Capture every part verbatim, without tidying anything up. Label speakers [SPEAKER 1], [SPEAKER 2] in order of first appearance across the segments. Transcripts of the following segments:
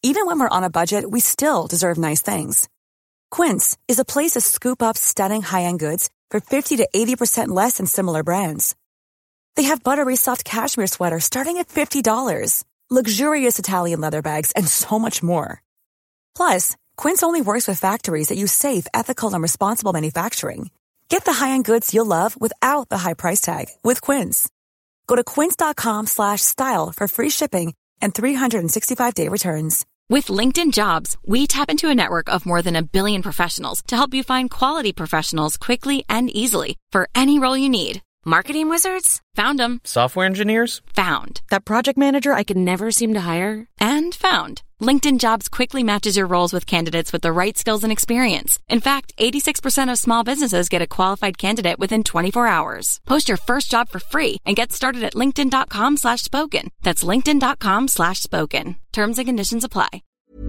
[SPEAKER 1] Even when we're on a budget, we still deserve nice things. Quince is a place to scoop up stunning high-end goods for fifty to eighty percent less than similar brands. They have buttery soft cashmere sweaters starting at fifty dollars, luxurious Italian leather bags, and so much more. Plus, Quince only works with factories that use safe, ethical, and responsible manufacturing. Get the high-end goods you'll love without the high price tag with Quince. Go to quince.com slash style for free shipping and three sixty-five day returns.
[SPEAKER 2] With LinkedIn Jobs, we tap into a network of more than a billion professionals to help you find quality professionals quickly and easily for any role you need. Marketing wizards? Found them.
[SPEAKER 3] Software engineers?
[SPEAKER 2] Found. That project manager I could never seem to hire? And found. LinkedIn Jobs quickly matches your roles with candidates with the right skills and experience. In fact, eighty-six percent of small businesses get a qualified candidate within twenty-four hours. Post your first job for free and get started at linkedin.com slash spoken. That's linkedin.com slash spoken. Terms and conditions apply.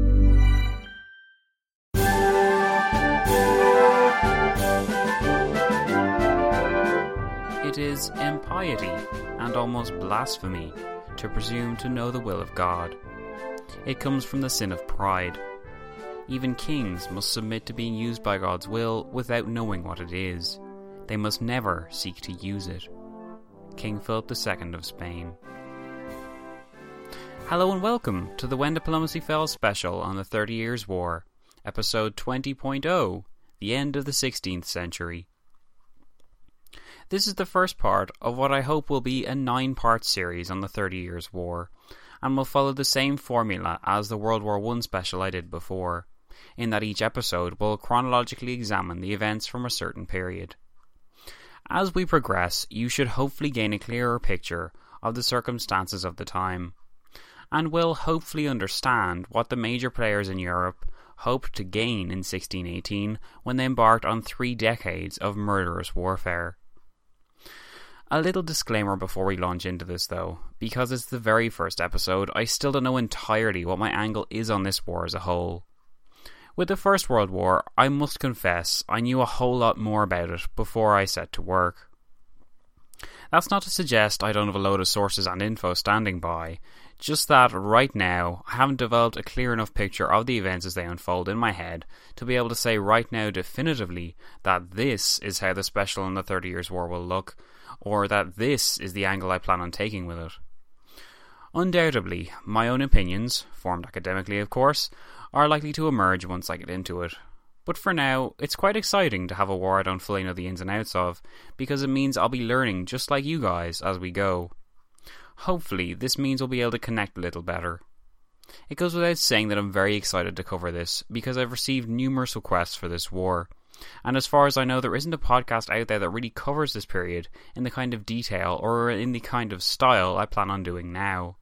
[SPEAKER 4] It is impiety and almost blasphemy to presume to know the will of God. It comes from the sin of pride. Even kings must submit to being used by God's will without knowing what it is. They must never seek to use it. King Philip the Second of Spain. Hello and welcome to the When Diplomacy Fails special on the Thirty Years' War, episode twenty point oh, The End of the sixteenth Century. This is the first part of what I hope will be a nine-part series on the Thirty Years' War, and will follow the same formula as the World War One special I did before, in that each episode will chronologically examine the events from a certain period. As we progress, you should hopefully gain a clearer picture of the circumstances of the time, and will hopefully understand what the major players in Europe hoped to gain in sixteen eighteen when they embarked on three decades of murderous warfare. A little disclaimer before we launch into this though, because it's the very first episode, I still don't know entirely what my angle is on this war as a whole. With the First World War, I must confess I knew a whole lot more about it before I set to work. That's not to suggest I don't have a load of sources and info standing by, just that right now I haven't developed a clear enough picture of the events as they unfold in my head to be able to say right now definitively that this is how the special in the Thirty Years' War will look, or that this is the angle I plan on taking with it. Undoubtedly, my own opinions, formed academically of course, are likely to emerge once I get into it. But for now, it's quite exciting to have a war I don't fully know the ins and outs of, because it means I'll be learning just like you guys as we go. Hopefully, this means we'll be able to connect a little better. It goes without saying that I'm very excited to cover this, because I've received numerous requests for this war. And as far as I know, there isn't a podcast out there that really covers this period in the kind of detail or in the kind of style I plan on doing now.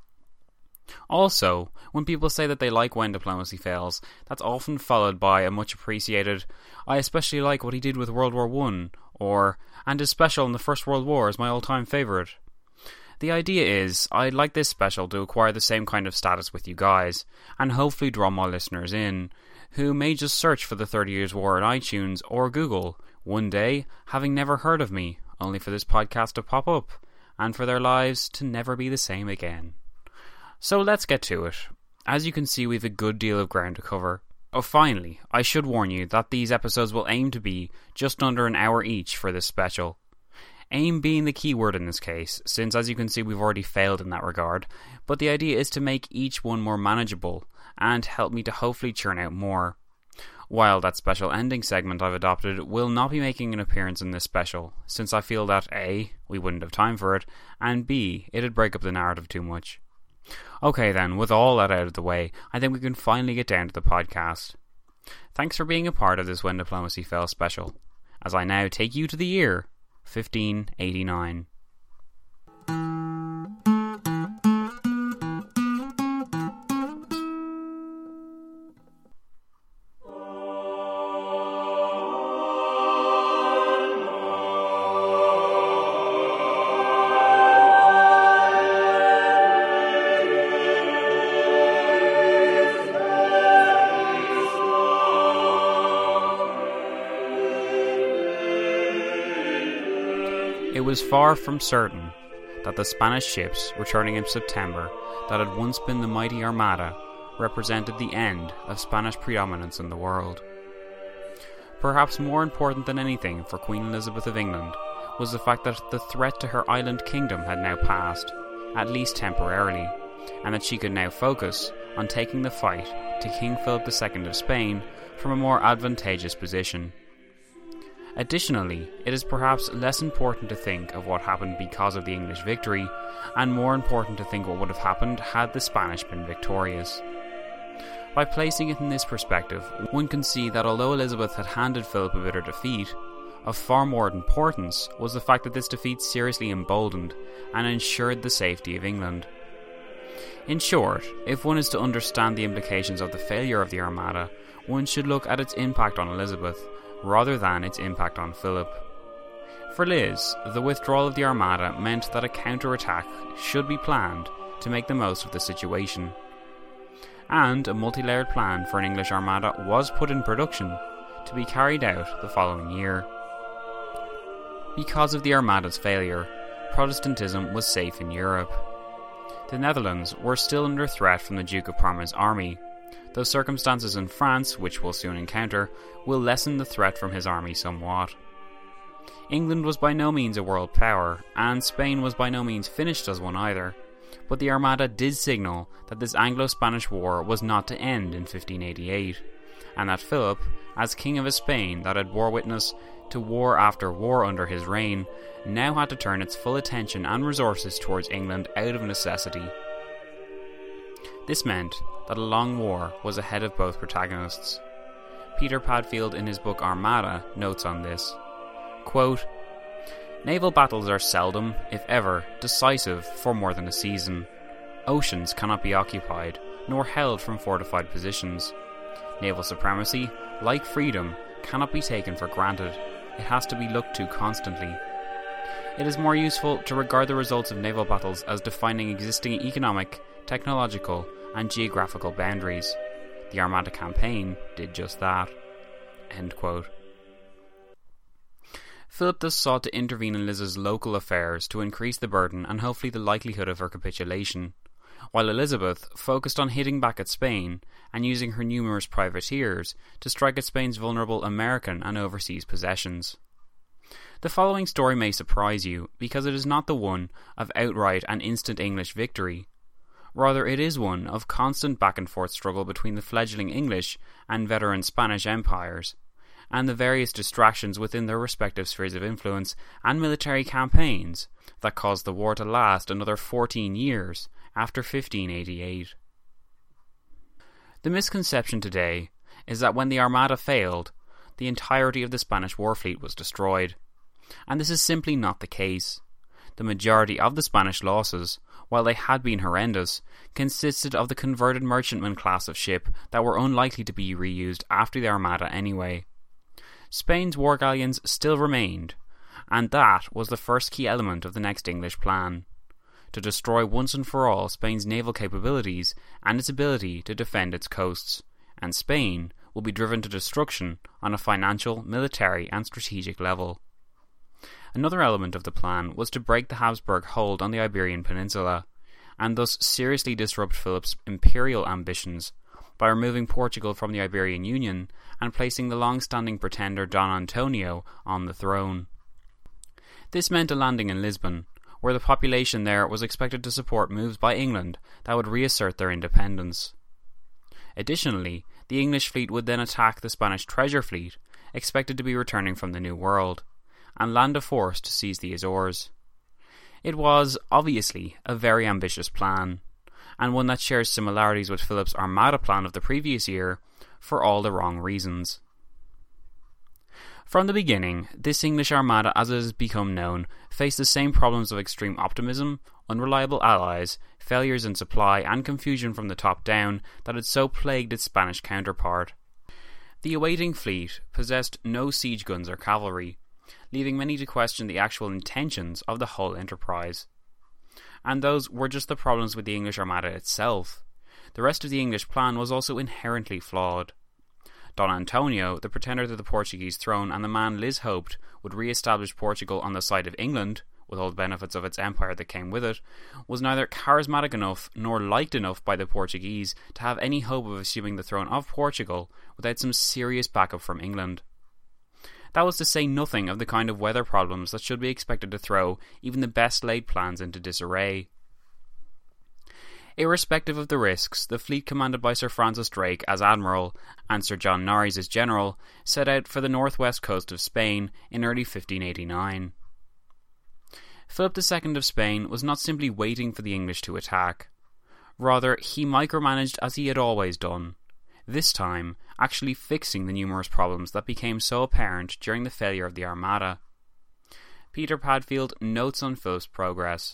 [SPEAKER 4] Also, when people say that they like When Diplomacy Fails, that's often followed by a much appreciated, I especially like what he did with World War One, or, and his special in the First World War is my all-time favourite. The idea is, I'd like this special to acquire the same kind of status with you guys, and hopefully draw more listeners in, who may just search for the Thirty Years' War on iTunes or Google, one day, having never heard of me, only for this podcast to pop up, and for their lives to never be the same again. So let's get to it. As you can see, we've a good deal of ground to cover. Oh, finally, I should warn you that these episodes will aim to be just under an hour each for this special. Aim being the key word in this case, since as you can see we've already failed in that regard, but the idea is to make each one more manageable, and help me to hopefully churn out more. While that special ending segment I've adopted will not be making an appearance in this special, since I feel that A, we wouldn't have time for it, and B, it'd break up the narrative too much. Okay then, with all that out of the way, I think we can finally get down to the podcast. Thanks for being a part of this When Diplomacy Fails special, as I now take you to the year fifteen eighty-nine. It was far from certain that the Spanish ships returning in September that had once been the mighty Armada represented the end of Spanish predominance in the world. Perhaps more important than anything for Queen Elizabeth of England was the fact that the threat to her island kingdom had now passed, at least temporarily, and that she could now focus on taking the fight to King Philip the Second of Spain from a more advantageous position. Additionally, it is perhaps less important to think of what happened because of the English victory, and more important to think what would have happened had the Spanish been victorious. By placing it in this perspective, one can see that although Elizabeth had handed Philip a bitter defeat, of far more importance was the fact that this defeat seriously emboldened and ensured the safety of England. In short, if one is to understand the implications of the failure of the Armada, one should look at its impact on Elizabeth, rather than its impact on Philip. For Liz, the withdrawal of the Armada meant that a counter-attack should be planned to make the most of the situation. And a multi-layered plan for an English Armada was put in production to be carried out the following year. Because of the Armada's failure, Protestantism was safe in Europe. The Netherlands were still under threat from the Duke of Parma's army, though circumstances in France, which we'll soon encounter, will lessen the threat from his army somewhat. England was by no means a world power, and Spain was by no means finished as one either, but the Armada did signal that this Anglo-Spanish war was not to end in fifteen eighty-eight, and that Philip, as king of a Spain that had bore witness to war after war under his reign, now had to turn its full attention and resources towards England out of necessity. This meant that a long war was ahead of both protagonists. Peter Padfield in his book Armada notes on this, quote, "Naval battles are seldom, if ever, decisive for more than a season. Oceans cannot be occupied, nor held from fortified positions. Naval supremacy, like freedom, cannot be taken for granted. It has to be looked to constantly. It is more useful to regard the results of naval battles as defining existing economic, technological, and geographical boundaries. The Armada campaign did just that." End quote. Philip thus sought to intervene in Liz's local affairs to increase the burden and hopefully the likelihood of her capitulation, while Elizabeth focused on hitting back at Spain and using her numerous privateers to strike at Spain's vulnerable American and overseas possessions. The following story may surprise you, because it is not the one of outright and instant English victory. Rather, it is one of constant back-and-forth struggle between the fledgling English and veteran Spanish empires, and the various distractions within their respective spheres of influence and military campaigns that caused the war to last another fourteen years after fifteen eighty-eight. The misconception today is that when the Armada failed, the entirety of the Spanish war fleet was destroyed, and this is simply not the case. The majority of the Spanish losses, while they had been horrendous, consisted of the converted merchantman class of ship that were unlikely to be reused after the Armada anyway. Spain's war galleons still remained, and that was the first key element of the next English plan: to destroy once and for all Spain's naval capabilities and its ability to defend its coasts, and Spain will be driven to destruction on a financial, military and strategic level. Another element of the plan was to break the Habsburg hold on the Iberian Peninsula, and thus seriously disrupt Philip's imperial ambitions by removing Portugal from the Iberian Union and placing the long-standing pretender Don Antonio on the throne. This meant a landing in Lisbon, where the population there was expected to support moves by England that would reassert their independence. Additionally, the English fleet would then attack the Spanish treasure fleet, expected to be returning from the New World, and land a force to seize the Azores. It was, obviously, a very ambitious plan, and one that shares similarities with Philip's Armada plan of the previous year, for all the wrong reasons. From the beginning, this English Armada, as it has become known, faced the same problems of extreme optimism, unreliable allies, failures in supply, and confusion from the top down that had so plagued its Spanish counterpart. The awaiting fleet possessed no siege guns or cavalry, leaving many to question the actual intentions of the whole enterprise. And those were just the problems with the English Armada itself. The rest of the English plan was also inherently flawed. Don Antonio, the pretender to the Portuguese throne and the man Liz hoped would re-establish Portugal on the side of England, with all the benefits of its empire that came with it, was neither charismatic enough nor liked enough by the Portuguese to have any hope of assuming the throne of Portugal without some serious backup from England. That was to say nothing of the kind of weather problems that should be expected to throw even the best laid plans into disarray. Irrespective of the risks, the fleet commanded by Sir Francis Drake as Admiral and Sir John Norreys as General set out for the northwest coast of Spain in early fifteen eighty-nine. Philip the Second of Spain was not simply waiting for the English to attack. Rather, he micromanaged as he had always done, this time actually fixing the numerous problems that became so apparent during the failure of the Armada. Peter Padfield notes on Philip's progress.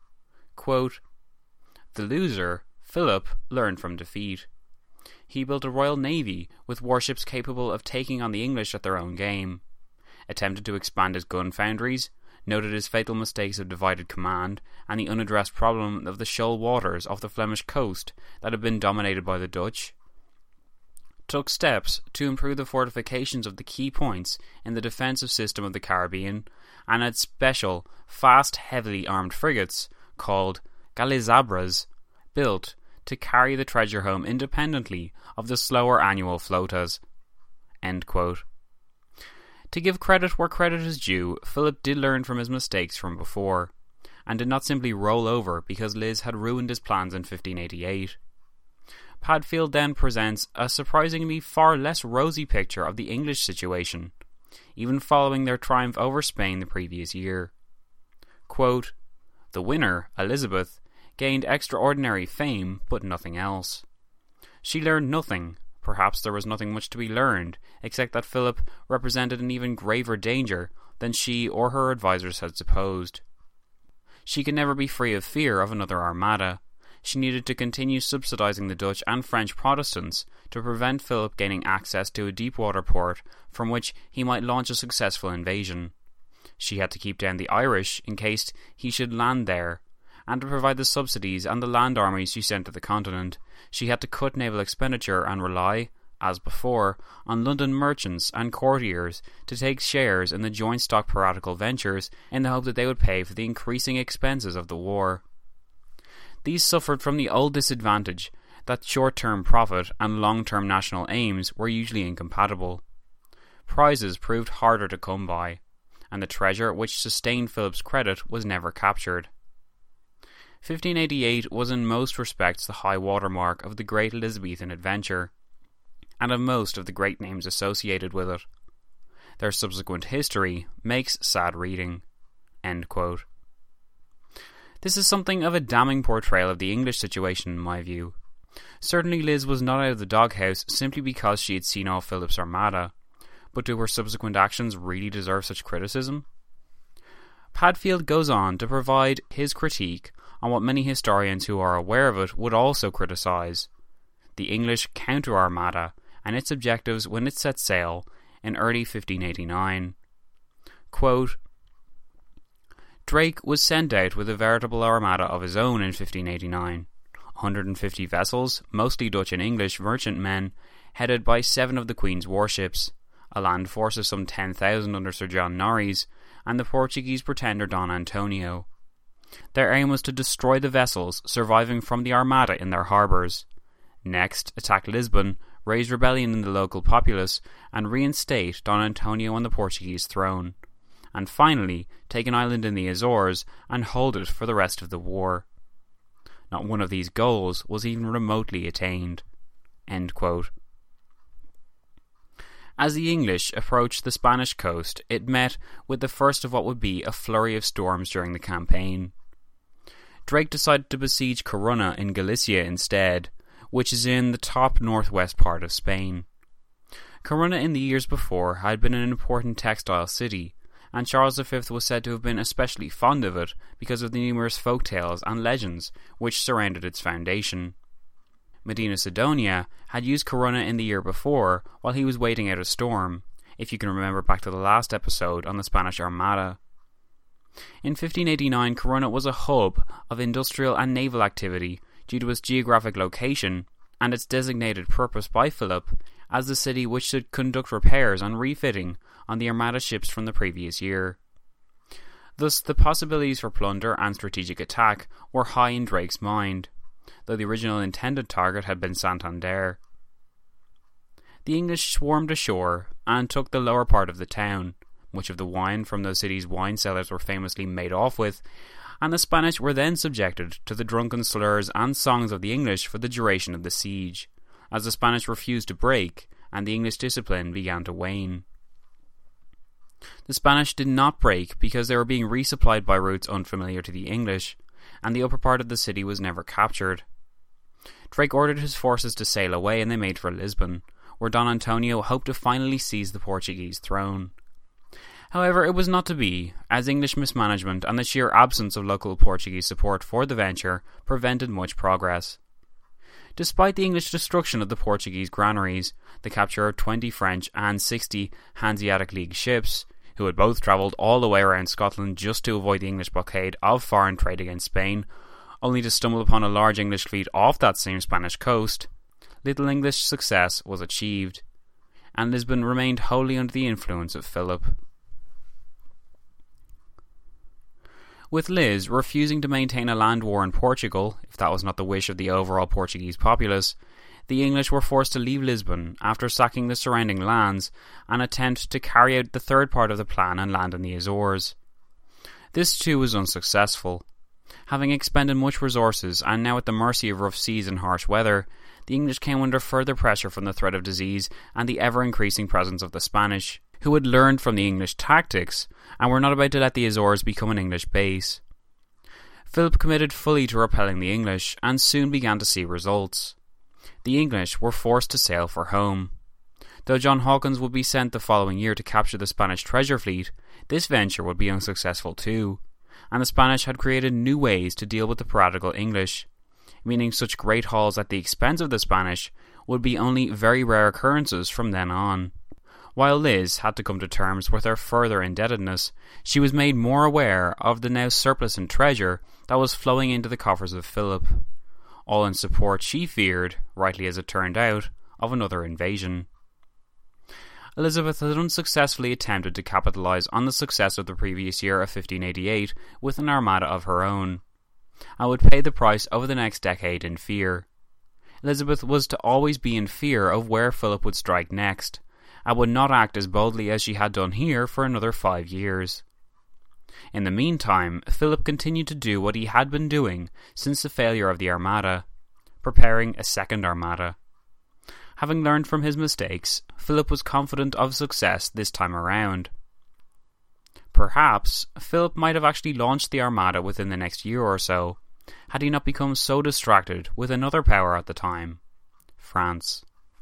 [SPEAKER 4] Quote, "The loser, Philip, learned from defeat. He built a royal navy with warships capable of taking on the English at their own game, attempted to expand his gun foundries, noted his fatal mistakes of divided command and the unaddressed problem of the shoal waters off the Flemish coast that had been dominated by the Dutch, took steps to improve the fortifications of the key points in the defensive system of the Caribbean, and had special, fast, heavily armed frigates called Galizabras built to carry the treasure home independently of the slower annual flotas." End quote. To give credit where credit is due, Philip did learn from his mistakes from before, and did not simply roll over because Liz had ruined his plans in fifteen eighty-eight. Padfield then presents a surprisingly far less rosy picture of the English situation, even following their triumph over Spain the previous year. Quote, "The winner, Elizabeth, gained extraordinary fame, but nothing else. She learned nothing. Perhaps there was nothing much to be learned, except that Philip represented an even graver danger than she or her advisers had supposed. She could never be free of fear of another armada. She needed to continue subsidizing the Dutch and French Protestants to prevent Philip gaining access to a deep-water port from which he might launch a successful invasion. She had to keep down the Irish in case he should land there, and to provide the subsidies and the land armies she sent to the continent, she had to cut naval expenditure and rely, as before, on London merchants and courtiers to take shares in the joint stock piratical ventures in the hope that they would pay for the increasing expenses of the war. These suffered from the old disadvantage that short-term profit and long-term national aims were usually incompatible. Prizes proved harder to come by, and the treasure which sustained Philip's credit was never captured. fifteen eighty-eight was in most respects the high water mark of the great Elizabethan adventure, and of most of the great names associated with it. Their subsequent history makes sad reading." End quote. This is something of a damning portrayal of the English situation in my view. Certainly Liz was not out of the doghouse simply because she had seen off Philip's armada, but do her subsequent actions really deserve such criticism? Padfield goes on to provide his critique on what many historians who are aware of it would also criticise: the English counter-armada and its objectives when it set sail in early fifteen eighty-nine. Quote, "Drake was sent out with a veritable armada of his own in fifteen eighty-nine. one hundred fifty vessels, mostly Dutch and English merchantmen, headed by seven of the Queen's warships, a land force of some ten thousand under Sir John Norreys, and the Portuguese pretender Don Antonio. Their aim was to destroy the vessels surviving from the Armada in their harbours. Next, attack Lisbon, raise rebellion in the local populace, and reinstate Don Antonio on the Portuguese throne. And finally, take an island in the Azores and hold it for the rest of the war. Not one of these goals was even remotely attained." End quote. As the English approached the Spanish coast, it met with the first of what would be a flurry of storms during the campaign. Drake decided to besiege Corunna in Galicia instead, which is in the top northwest part of Spain. Corunna in the years before had been an important textile city, and Charles the Fifth was said to have been especially fond of it because of the numerous folk tales and legends which surrounded its foundation. Medina Sidonia had used Corunna in the year before while he was waiting out a storm, if you can remember back to the last episode on the Spanish Armada. In fifteen eighty-nine, Corunna was a hub of industrial and naval activity due to its geographic location and its designated purpose by Philip as the city which should conduct repairs and refitting on the Armada ships from the previous year. Thus, the possibilities for plunder and strategic attack were high in Drake's mind, though the original intended target had been Santander. The English swarmed ashore and took the lower part of the town. Much of the wine from the city's wine cellars were famously made off with, and the Spanish were then subjected to the drunken slurs and songs of the English for the duration of the siege, as the Spanish refused to break and the English discipline began to wane. The Spanish did not break because they were being resupplied by routes unfamiliar to the English, and the upper part of the city was never captured. Drake ordered his forces to sail away and they made for Lisbon, where Don Antonio hoped to finally seize the Portuguese throne. However, it was not to be, as English mismanagement and the sheer absence of local Portuguese support for the venture prevented much progress. Despite the English destruction of the Portuguese granaries, the capture of twenty French and sixty Hanseatic League ships, who had both travelled all the way around Scotland just to avoid the English blockade of foreign trade against Spain, only to stumble upon a large English fleet off that same Spanish coast, little English success was achieved, and Lisbon remained wholly under the influence of Philip. With Liz refusing to maintain a land war in Portugal, if that was not the wish of the overall Portuguese populace, the English were forced to leave Lisbon after sacking the surrounding lands and attempt to carry out the third part of the plan and land in the Azores. This too was unsuccessful. Having expended much resources and now at the mercy of rough seas and harsh weather, the English came under further pressure from the threat of disease and the ever-increasing presence of the Spanish, who had learned from the English tactics and were not about to let the Azores become an English base. Philip committed fully to repelling the English and soon began to see results. The English were forced to sail for home. Though John Hawkins would be sent the following year to capture the Spanish treasure fleet, this venture would be unsuccessful too, and the Spanish had created new ways to deal with the piratical English, meaning such great hauls at the expense of the Spanish would be only very rare occurrences from then on. While Liz had to come to terms with her further indebtedness, she was made more aware of the now surplus in treasure that was flowing into the coffers of Philip, all in support, she feared, rightly as it turned out, of another invasion. Elizabeth had unsuccessfully attempted to capitalise on the success of the previous year of fifteen eighty-eight with an armada of her own, and would pay the price over the next decade in fear. Elizabeth was to always be in fear of where Philip would strike next, and would not act as boldly as she had done here for another five years. In the meantime, Philip continued to do what he had been doing since the failure of the Armada, preparing a second Armada. Having learned from his mistakes, Philip was confident of success this time around. Perhaps Philip might have actually launched the Armada within the next year or so, had he not become so distracted with another power at the time, France.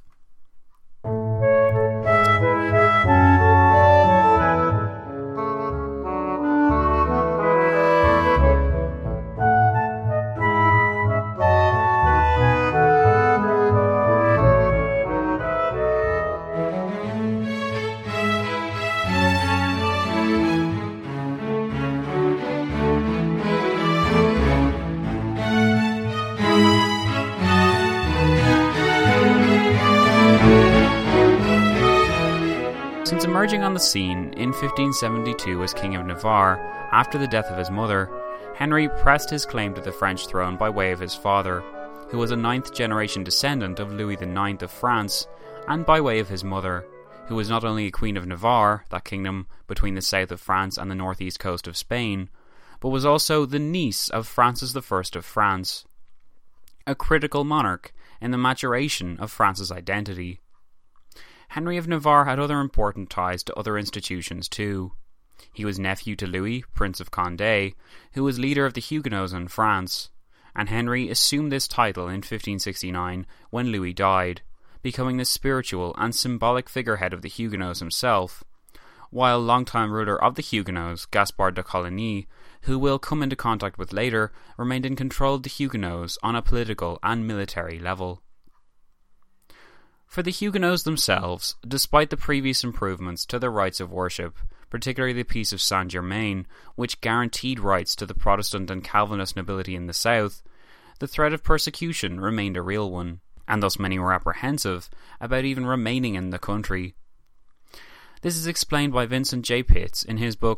[SPEAKER 4] Since emerging on the scene in fifteen seventy-two as King of Navarre after the death of his mother, Henry pressed his claim to the French throne by way of his father, who was a ninth-generation descendant of Louis the Ninth of France, and by way of his mother, who was not only a Queen of Navarre, that kingdom between the south of France and the northeast coast of Spain, but was also the niece of Francis the First of France, a critical monarch in the maturation of France's identity. Henry of Navarre had other important ties to other institutions too. He was nephew to Louis, Prince of Condé, who was leader of the Huguenots in France, and Henry assumed this title in fifteen sixty-nine when Louis died, becoming the spiritual and symbolic figurehead of the Huguenots himself, while longtime ruler of the Huguenots, Gaspard de Coligny, who we'll come into contact with later, remained in control of the Huguenots on a political and military level. For the Huguenots themselves, despite the previous improvements to their rights of worship, particularly the Peace of Saint-Germain, which guaranteed rights to the Protestant and Calvinist nobility in the south, the threat of persecution remained a real one, and thus many were apprehensive about even remaining in the country. This is explained by Vincent J. Pitts in his book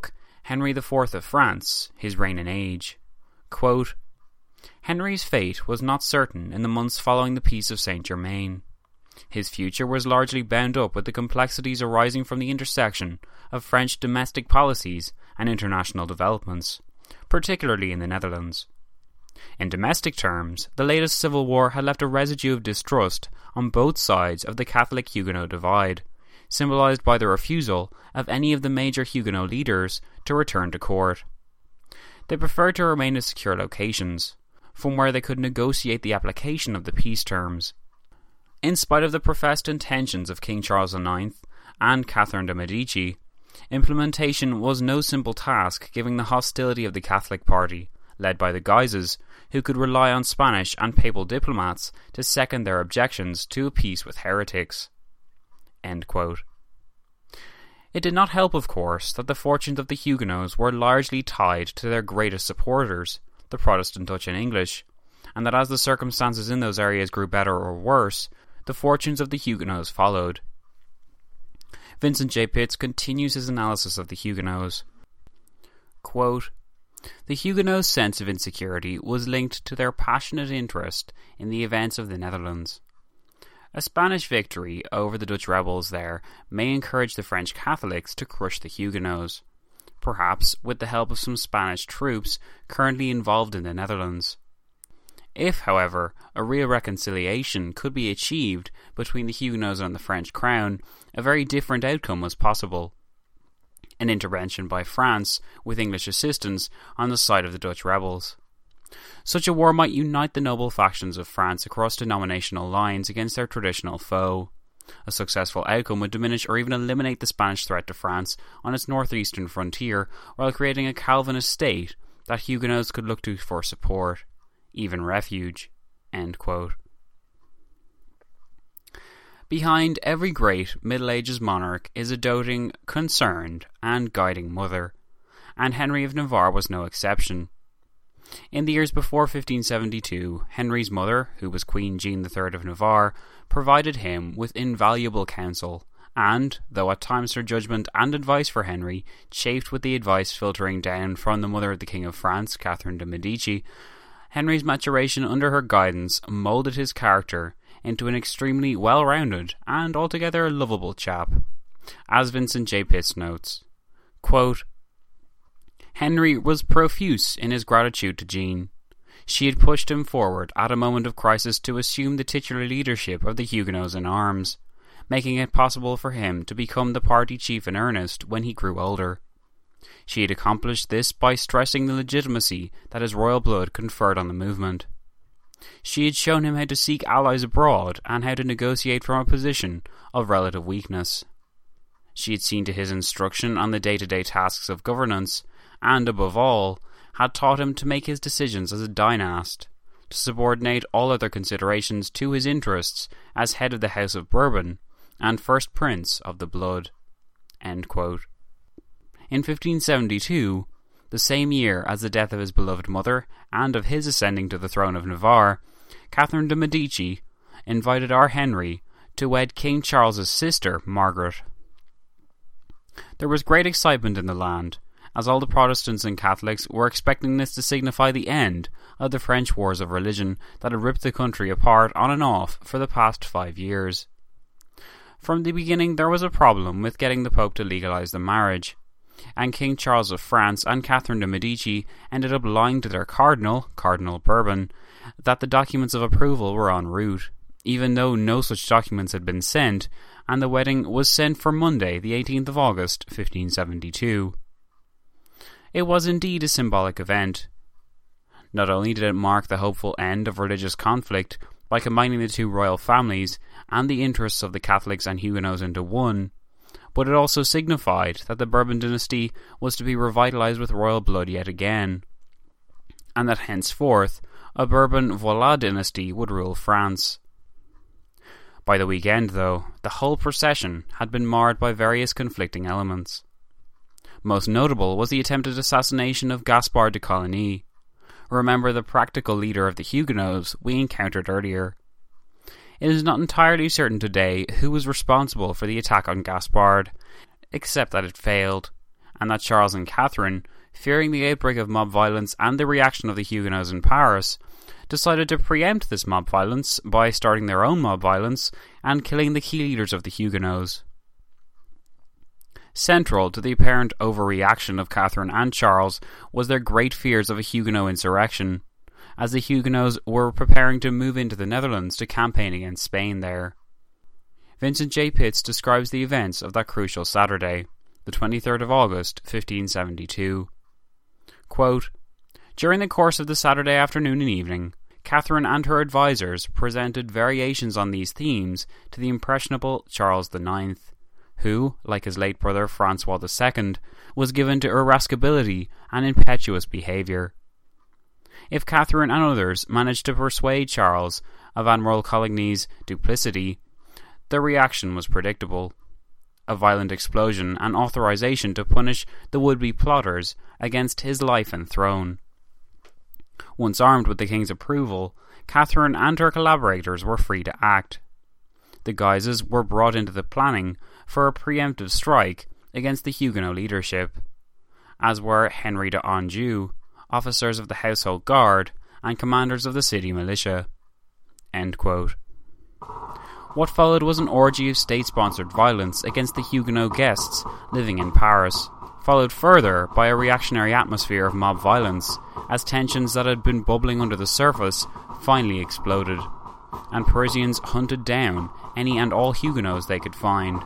[SPEAKER 4] Henry the Fourth of France, his reign and age. Quote, Henry's fate was not certain in the months following the Peace of Saint Germain. His future was largely bound up with the complexities arising from the intersection of French domestic policies and international developments, particularly in the Netherlands. In domestic terms, the latest civil war had left a residue of distrust on both sides of the Catholic-Huguenot divide, symbolised by the refusal of any of the major Huguenot leaders to return to court. They preferred to remain in secure locations, from where they could negotiate the application of the peace terms. In spite of the professed intentions of King Charles the Ninth and Catherine de' Medici, implementation was no simple task given the hostility of the Catholic party, led by the Guises, who could rely on Spanish and papal diplomats to second their objections to a peace with heretics. End quote. It did not help, of course, that the fortunes of the Huguenots were largely tied to their greatest supporters, the Protestant Dutch and English, and that as the circumstances in those areas grew better or worse, the fortunes of the Huguenots followed. Vincent J. Pitts continues his analysis of the Huguenots. Quote, the Huguenots' sense of insecurity was linked to their passionate interest in the events of the Netherlands. A Spanish victory over the Dutch rebels there may encourage the French Catholics to crush the Huguenots, perhaps with the help of some Spanish troops currently involved in the Netherlands. If, however, a real reconciliation could be achieved between the Huguenots and the French crown, a very different outcome was possible. An intervention by France, with English assistance, on the side of the Dutch rebels. Such a war might unite the noble factions of France across denominational lines against their traditional foe. A successful outcome would diminish or even eliminate the Spanish threat to France on its northeastern frontier, while creating a Calvinist state that Huguenots could look to for support, even refuge. End quote. Behind every great Middle Ages monarch is a doting, concerned, and guiding mother, and Henry of Navarre was no exception. In the years before fifteen seventy-two, Henry's mother, who was Queen Jean the Third of Navarre, provided him with invaluable counsel, and, though at times her judgment and advice for Henry chafed with the advice filtering down from the mother of the King of France, Catherine de' Medici, Henry's maturation under her guidance moulded his character into an extremely well-rounded and altogether lovable chap. As Vincent J. Pitts notes, quote, Henry was profuse in his gratitude to Jean. She had pushed him forward at a moment of crisis to assume the titular leadership of the Huguenots in arms, making it possible for him to become the party chief in earnest when he grew older. She had accomplished this by stressing the legitimacy that his royal blood conferred on the movement. She had shown him how to seek allies abroad and how to negotiate from a position of relative weakness. She had seen to his instruction on the day-to-day tasks of governance, and, above all, had taught him to make his decisions as a dynast, to subordinate all other considerations to his interests as head of the House of Bourbon and first prince of the blood. End quote. In fifteen seventy-two, the same year as the death of his beloved mother and of his ascending to the throne of Navarre, Catherine de' Medici invited our Henry to wed King Charles's sister, Margaret. There was great excitement in the land, as all the Protestants and Catholics were expecting this to signify the end of the French wars of religion that had ripped the country apart on and off for the past five years. From the beginning there was a problem with getting the Pope to legalise the marriage, and King Charles of France and Catherine de' Medici ended up lying to their cardinal, Cardinal Bourbon, that the documents of approval were en route, even though no such documents had been sent, and the wedding was set for Monday, the eighteenth of August, fifteen seventy-two. It was indeed a symbolic event. Not only did it mark the hopeful end of religious conflict by combining the two royal families and the interests of the Catholics and Huguenots into one, but it also signified that the Bourbon dynasty was to be revitalised with royal blood yet again, and that henceforth a Bourbon Valois dynasty would rule France. By the weekend, though, the whole procession had been marred by various conflicting elements. Most notable was the attempted assassination of Gaspard de Coligny. Remember the practical leader of the Huguenots we encountered earlier. It is not entirely certain today who was responsible for the attack on Gaspard, except that it failed, and that Charles and Catherine, fearing the outbreak of mob violence and the reaction of the Huguenots in Paris, decided to preempt this mob violence by starting their own mob violence and killing the key leaders of the Huguenots. Central to the apparent overreaction of Catherine and Charles was their great fears of a Huguenot insurrection, as the Huguenots were preparing to move into the Netherlands to campaign against Spain there. Vincent J. Pitts describes the events of that crucial Saturday, the twenty-third of August, fifteen seventy-two. Quote, "During the course of the Saturday afternoon and evening, Catherine and her advisers presented variations on these themes to the impressionable Charles the Ninth, who, like his late brother Francois the Second, was given to irascibility and impetuous behaviour. If Catherine and others managed to persuade Charles of Admiral Coligny's duplicity, the reaction was predictable: a violent explosion and authorization to punish the would-be plotters against his life and throne. Once armed with the king's approval, Catherine and her collaborators were free to act. The Guises were brought into the planning for a preemptive strike against the Huguenot leadership, as were Henry de Anjou, officers of the Household Guard, and commanders of the city militia." End quote. What followed was an orgy of state-sponsored violence against the Huguenot guests living in Paris, followed further by a reactionary atmosphere of mob violence, as tensions that had been bubbling under the surface finally exploded, and Parisians hunted down any and all Huguenots they could find.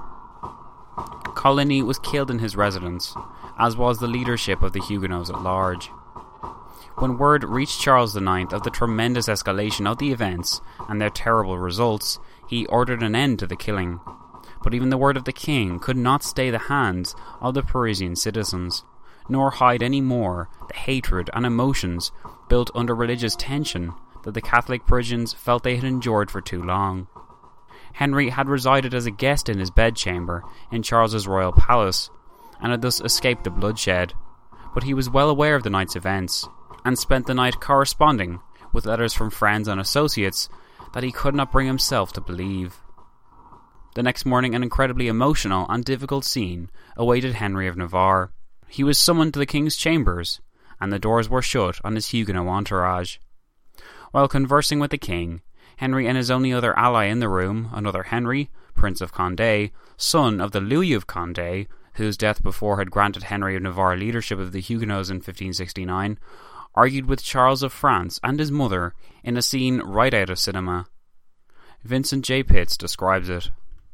[SPEAKER 4] Coligny was killed in his residence, as was the leadership of the Huguenots at large. When word reached Charles the Ninth of the tremendous escalation of the events and their terrible results, he ordered an end to the killing. But even the word of the king could not stay the hands of the Parisian citizens, nor hide any more the hatred and emotions built under religious tension that the Catholic Parisians felt they had endured for too long. Henry had resided as a guest in his bedchamber in Charles's royal palace, and had thus escaped the bloodshed, but he was well aware of the night's events, and spent the night corresponding with letters from friends and associates that he could not bring himself to believe. The next morning an incredibly emotional and difficult scene awaited Henry of Navarre. He was summoned to the king's chambers, and the doors were shut on his Huguenot entourage. While conversing with the king, Henry and his only other ally in the room, another Henry, Prince of Condé, son of the Louis of Condé, whose death before had granted Henry of Navarre leadership of the Huguenots in fifteen sixty-nine, argued with Charles of France and his mother in a scene right out of cinema. Vincent J. Pitts describes it.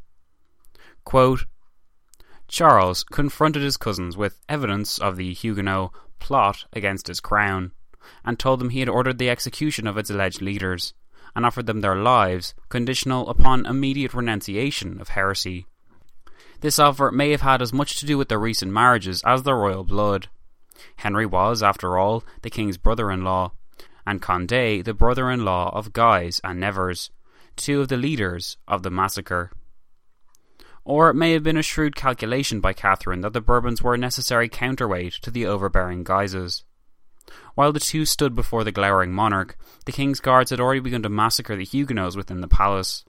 [SPEAKER 4] Quote, "Charles confronted his cousins with evidence of the Huguenot plot against his crown, and told them he had ordered the execution of its alleged leaders, and offered them their lives, conditional upon immediate renunciation of heresy. This offer may have had as much to do with their recent marriages as their royal blood. Henry was, after all, the king's brother-in-law, and Condé the brother-in-law of Guise and Nevers, two of the leaders of the massacre. Or it may have been a shrewd calculation by Catherine that the Bourbons were a necessary counterweight to the overbearing Guises. While the two stood before the glowering monarch, the king's guards had already begun to massacre the Huguenots within the palace.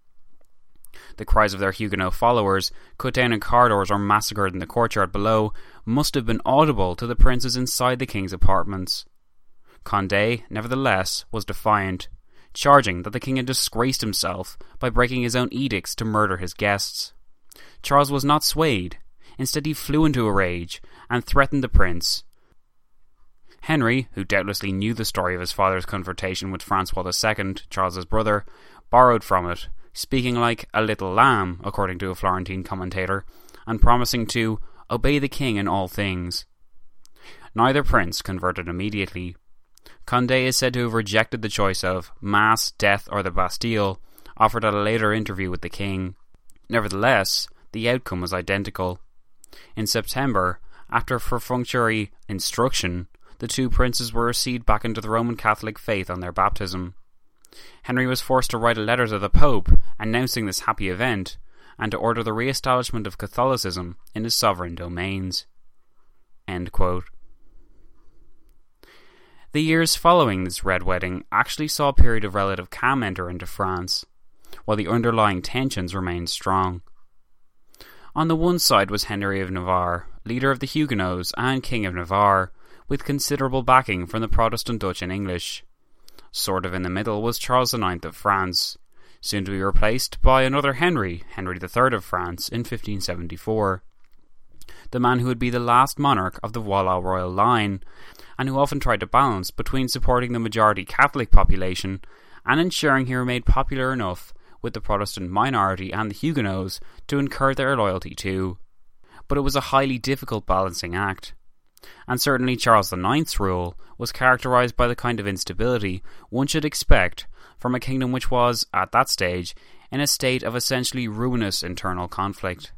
[SPEAKER 4] The cries of their Huguenot followers, cut down in corridors or massacred in the courtyard below, must have been audible to the princes inside the king's apartments. Condé, nevertheless, was defiant, charging that the king had disgraced himself by breaking his own edicts to murder his guests. Charles was not swayed. Instead, he flew into a rage and threatened the prince. Henry, who doubtlessly knew the story of his father's confrontation with Francois the Second, Charles's brother, borrowed from it, speaking like a little lamb, according to a Florentine commentator, and promising to obey the king in all things. Neither prince converted immediately. Condé is said to have rejected the choice of mass, death, or the Bastille, offered at a later interview with the king. Nevertheless, the outcome was identical. In September, after perfunctory instruction, the two princes were received back into the Roman Catholic faith on their baptism. Henry was forced to write a letter to the Pope announcing this happy event, and to order the re-establishment of Catholicism in his sovereign domains." End quote. The years following this Red Wedding actually saw a period of relative calm enter into France, while the underlying tensions remained strong. On the one side was Henry of Navarre, leader of the Huguenots and King of Navarre, with considerable backing from the Protestant Dutch and English. Sort of in the middle was Charles the Ninth of France, soon to be replaced by another Henry, Henry the Third of France, in fifteen seventy-four. The man who would be the last monarch of the Valois royal line, and who often tried to balance between supporting the majority Catholic population and ensuring he remained popular enough with the Protestant minority and the Huguenots to incur their loyalty too. But it was a highly difficult balancing act. And certainly Charles the Ninth's rule was characterised by the kind of instability one should expect from a kingdom which was, at that stage, in a state of essentially ruinous internal conflict.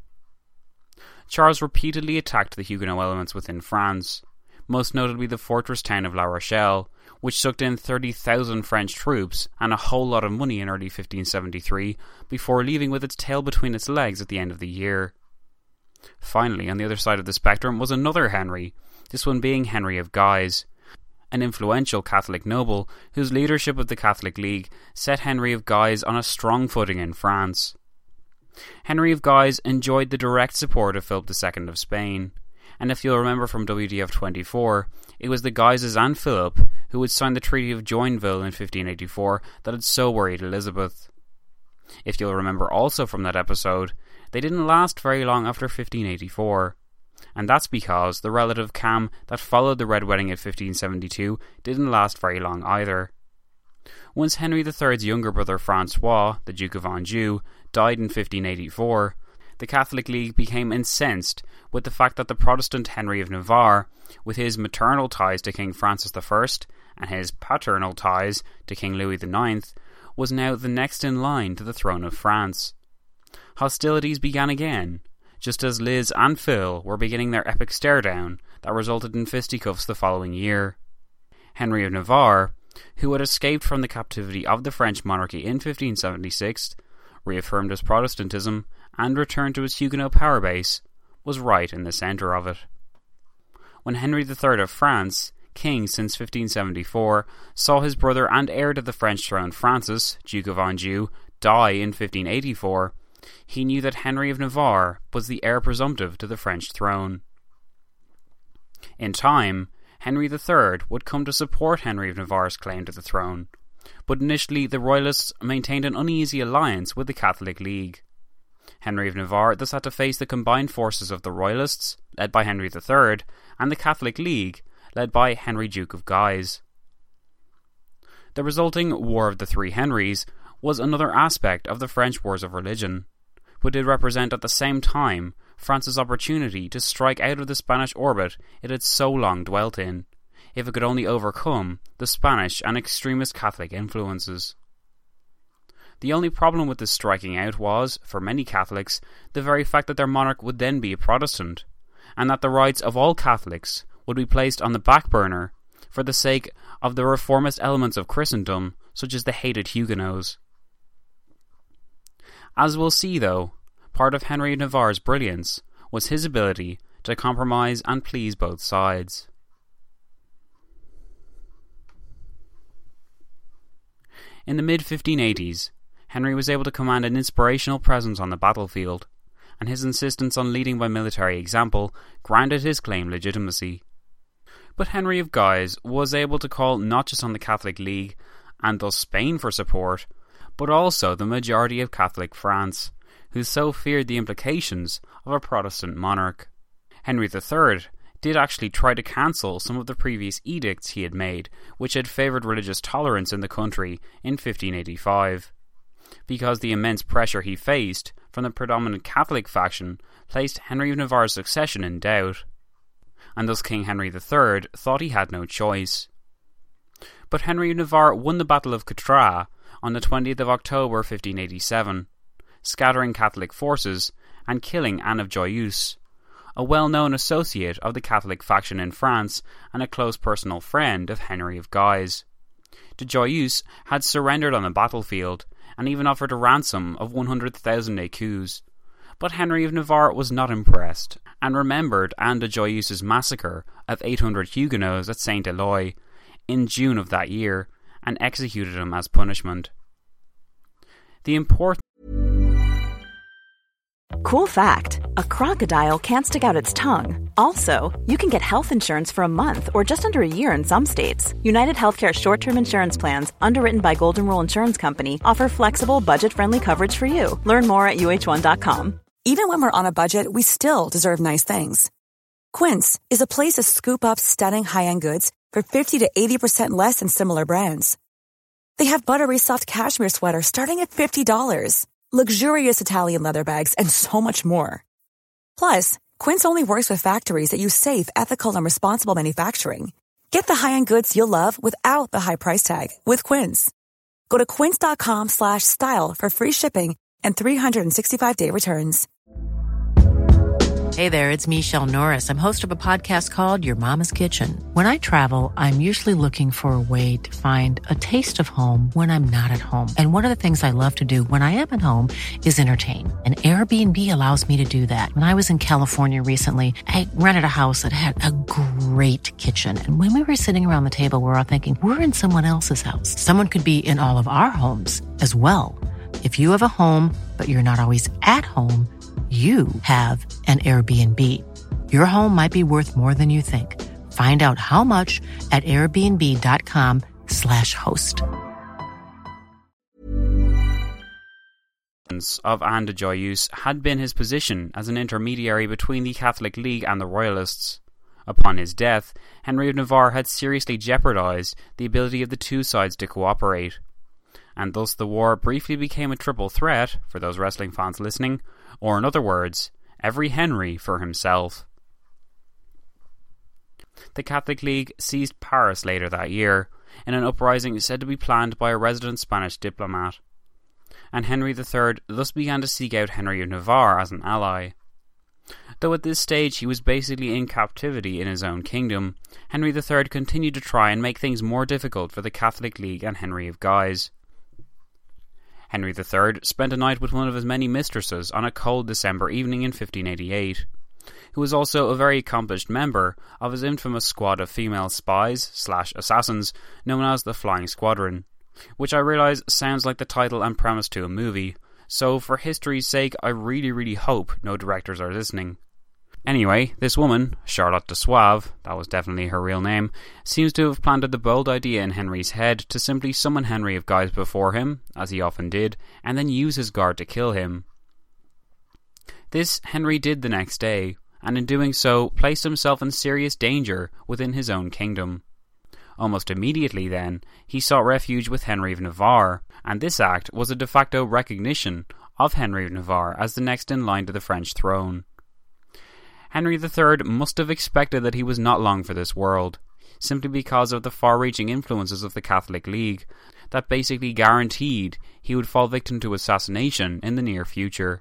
[SPEAKER 4] Charles repeatedly attacked the Huguenot elements within France, most notably the fortress town of La Rochelle, which sucked in thirty thousand French troops and a whole lot of money in early fifteen seventy-three before leaving with its tail between its legs at the end of the year. Finally, on the other side of the spectrum was another Henry, this one being Henry of Guise, an influential Catholic noble whose leadership of the Catholic League set Henry of Guise on a strong footing in France. Henry of Guise enjoyed the direct support of Philip the Second of Spain, and if you'll remember from W D F twenty-four, it was the Guises and Philip who would sign the Treaty of Joinville in fifteen eighty-four that had so worried Elizabeth. If you'll remember also from that episode, they didn't last very long after fifteen eighty-four, and that's because the relative calm that followed the Red Wedding of fifteen seventy-two didn't last very long either. Once Henry the Third's younger brother Francois, the Duke of Anjou, died in fifteen eighty-four, the Catholic League became incensed with the fact that the Protestant Henry of Navarre, with his maternal ties to King Francis the First and his paternal ties to King Louis the Ninth, was now the next in line to the throne of France. Hostilities began again, just as Liz and Phil were beginning their epic stare-down that resulted in fisticuffs the following year. Henry of Navarre, who had escaped from the captivity of the French monarchy in fifteen seventy-six, reaffirmed his Protestantism, and returned to his Huguenot power base, was right in the centre of it. When Henry the Third of France, king since fifteen seventy-four, saw his brother and heir to the French throne Francis, Duke of Anjou, die in fifteen eighty-four, he knew that Henry of Navarre was the heir presumptive to the French throne. In time, Henry the Third would come to support Henry of Navarre's claim to the throne, but initially the Royalists maintained an uneasy alliance with the Catholic League. Henry of Navarre thus had to face the combined forces of the Royalists, led by Henry the Third, and the Catholic League, led by Henry Duke of Guise. The resulting War of the Three Henrys was another aspect of the French Wars of Religion, but did represent at the same time France's opportunity to strike out of the Spanish orbit it had so long dwelt in, if it could only overcome the Spanish and extremist Catholic influences. The only problem with this striking out was, for many Catholics, the very fact that their monarch would then be a Protestant, and that the rights of all Catholics would be placed on the back burner for the sake of the reformist elements of Christendom, such as the hated Huguenots. As we'll see though, part of Henry of Navarre's brilliance was his ability to compromise and please both sides. In the mid fifteen eighties, Henry was able to command an inspirational presence on the battlefield, and his insistence on leading by military example granted his claim legitimacy. But Henry of Guise was able to call not just on the Catholic League, and thus Spain for support, but also the majority of Catholic France, who so feared the implications of a Protestant monarch. Henry the Third did actually try to cancel some of the previous edicts he had made, which had favoured religious tolerance in the country in fifteen eighty-five. Because the immense pressure he faced from the predominant Catholic faction placed Henry of Navarre's succession in doubt, and thus King Henry the Third thought he had no choice. But Henry of Navarre won the Battle of Coutras on the twentieth of October fifteen eighty-seven, scattering Catholic forces and killing Anne of Joyeuse, a well-known associate of the Catholic faction in France and a close personal friend of Henry of Guise. De Joyeuse had surrendered on the battlefield, and even offered a ransom of one hundred thousand écus. But Henry of Navarre was not impressed, and remembered Anne de Joyeuse's massacre of eight hundred Huguenots at Saint Eloi in June of that year, and executed him as punishment. The important
[SPEAKER 1] Cool fact, a crocodile can't stick out its tongue. Also, you can get health insurance for a month or just under a year in some states. United Healthcare short-term insurance plans, underwritten by Golden Rule Insurance Company, offer flexible, budget-friendly coverage for you. Learn more at U H one dot com.
[SPEAKER 3] Even when we're on a budget, we still deserve nice things. Quince is a place to scoop up stunning high-end goods for fifty to eighty percent less than similar brands. They have buttery soft cashmere sweaters starting at fifty dollars, luxurious Italian leather bags, and so much more. Plus, Quince only works with factories that use safe, ethical, and responsible manufacturing. Get the high-end goods you'll love without the high price tag with Quince. Go to quince.com slash style for free shipping and three sixty-five day returns.
[SPEAKER 5] Hey there, it's Michelle Norris. I'm host of a podcast called Your Mama's Kitchen. When I travel, I'm usually looking for a way to find a taste of home when I'm not at home. And one of the things I love to do when I am at home is entertain. And Airbnb allows me to do that. When I was in California recently, I rented a house that had a great kitchen. And when we were sitting around the table, we were all thinking, we're in someone else's house. Someone could be in all of our homes as well. If you have a home, but you're not always at home, you have an Airbnb. Your home might be worth more than you think. Find out how much at airbnb.com slash host.
[SPEAKER 4] Of Anne de Joyeuse had been his position as an intermediary between the Catholic League and the Royalists. Upon his death, Henry of Navarre had seriously jeopardised the ability of the two sides to cooperate. And thus the war briefly became a triple threat, for those wrestling fans listening, or in other words, every Henry for himself. The Catholic League seized Paris later that year, in an uprising said to be planned by a resident Spanish diplomat, and Henry the Third thus began to seek out Henry of Navarre as an ally. Though at this stage he was basically in captivity in his own kingdom, Henry the Third continued to try and make things more difficult for the Catholic League and Henry of Guise. Henry the Third spent a night with one of his many mistresses on a cold December evening in fifteen eighty-eight, who was also a very accomplished member of his infamous squad of female spies slash assassins known as the Flying Squadron, which I realise sounds like the title and premise to a movie, so for history's sake I really really hope no directors are listening. Anyway, this woman, Charlotte de Suave, that was definitely her real name, seems to have planted the bold idea in Henry's head to simply summon Henry of Guise before him, as he often did, and then use his guard to kill him. This Henry did the next day, and in doing so placed himself in serious danger within his own kingdom. Almost immediately then, he sought refuge with Henry of Navarre, and this act was a de facto recognition of Henry of Navarre as the next in line to the French throne. Henry the Third must have expected that he was not long for this world, simply because of the far-reaching influences of the Catholic League that basically guaranteed he would fall victim to assassination in the near future.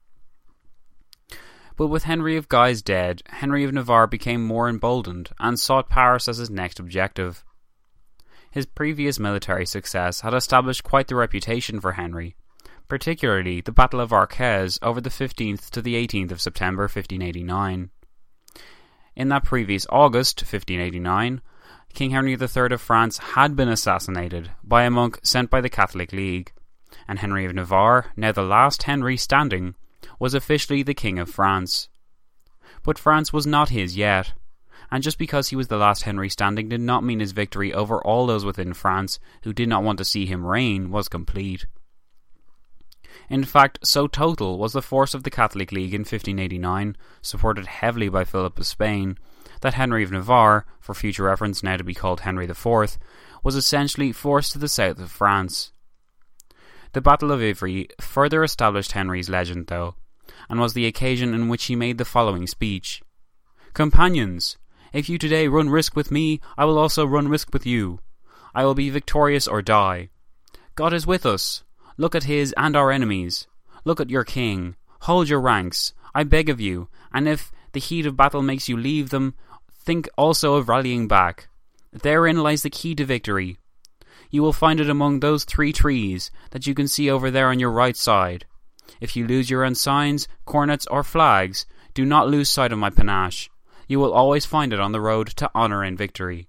[SPEAKER 4] But with Henry of Guise dead, Henry of Navarre became more emboldened and sought Paris as his next objective. His previous military success had established quite the reputation for Henry, particularly the Battle of Arques over the fifteenth to the eighteenth of September fifteen eighty-nine. In that previous August, fifteen eighty-nine, King Henry the Third of France had been assassinated by a monk sent by the Catholic League, and Henry of Navarre, now the last Henry standing, was officially the King of France. But France was not his yet, and just because he was the last Henry standing did not mean his victory over all those within France who did not want to see him reign was complete. In fact, so total was the force of the Catholic League in fifteen eighty-nine, supported heavily by Philip of Spain, that Henry of Navarre, for future reference now to be called Henry the Fourth, was essentially forced to the south of France. The Battle of Ivry further established Henry's legend, though, and was the occasion in which he made the following speech. "Companions, if you today run risk with me, I will also run risk with you. I will be victorious or die. God is with us. Look at his and our enemies. Look at your king. Hold your ranks, I beg of you, and if the heat of battle makes you leave them, think also of rallying back. Therein lies the key to victory. You will find it among those three trees that you can see over there on your right side. If you lose your ensigns, cornets, or flags, do not lose sight of my panache. You will always find it on the road to honour and victory."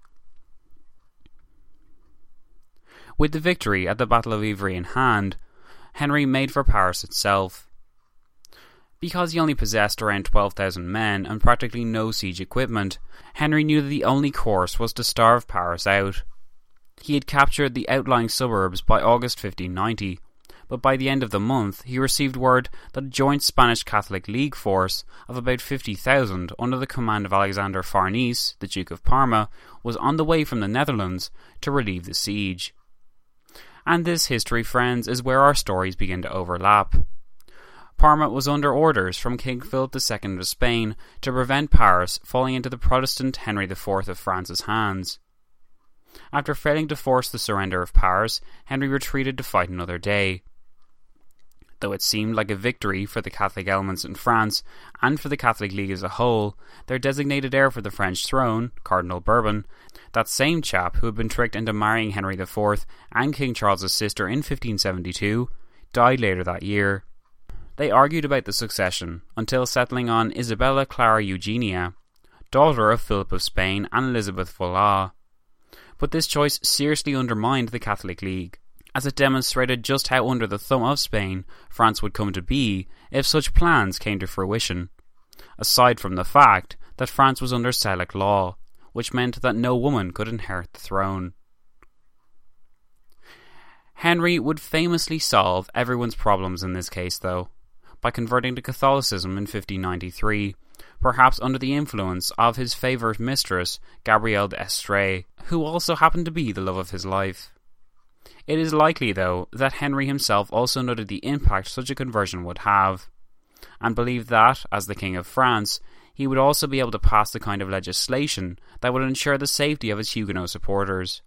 [SPEAKER 4] With the victory at the Battle of Ivry in hand, Henry made for Paris itself. Because he only possessed around twelve thousand men and practically no siege equipment, Henry knew that the only course was to starve Paris out. He had captured the outlying suburbs by August fifteen ninety, but by the end of the month he received word that a joint Spanish Catholic League force of about fifty thousand under the command of Alexander Farnese, the Duke of Parma, was on the way from the Netherlands to relieve the siege. And this, history friends, is where our stories begin to overlap. Parma was under orders from King Philip the Second of Spain to prevent Paris falling into the Protestant Henry the Fourth of France's hands. After failing to force the surrender of Paris, Henry retreated to fight another day. Though it seemed like a victory for the Catholic elements in France and for the Catholic League as a whole, their designated heir for the French throne, Cardinal Bourbon, that same chap who had been tricked into marrying Henry the Fourth and King Charles's sister in fifteen seventy-two, died later that year. They argued about the succession until settling on Isabella Clara Eugenia, daughter of Philip of Spain and Elizabeth Valois. But this choice seriously undermined the Catholic League, as it demonstrated just how under the thumb of Spain France would come to be if such plans came to fruition, aside from the fact that France was under Salic law, which meant that no woman could inherit the throne. Henry would famously solve everyone's problems in this case, though, by converting to Catholicism in fifteen ninety-three, perhaps under the influence of his favourite mistress, Gabrielle d'Estrées, who also happened to be the love of his life. It is likely, though, that Henry himself also noted the impact such a conversion would have, and believed that, as the King of France, he would also be able to pass the kind of legislation that would ensure the safety of his Huguenot supporters.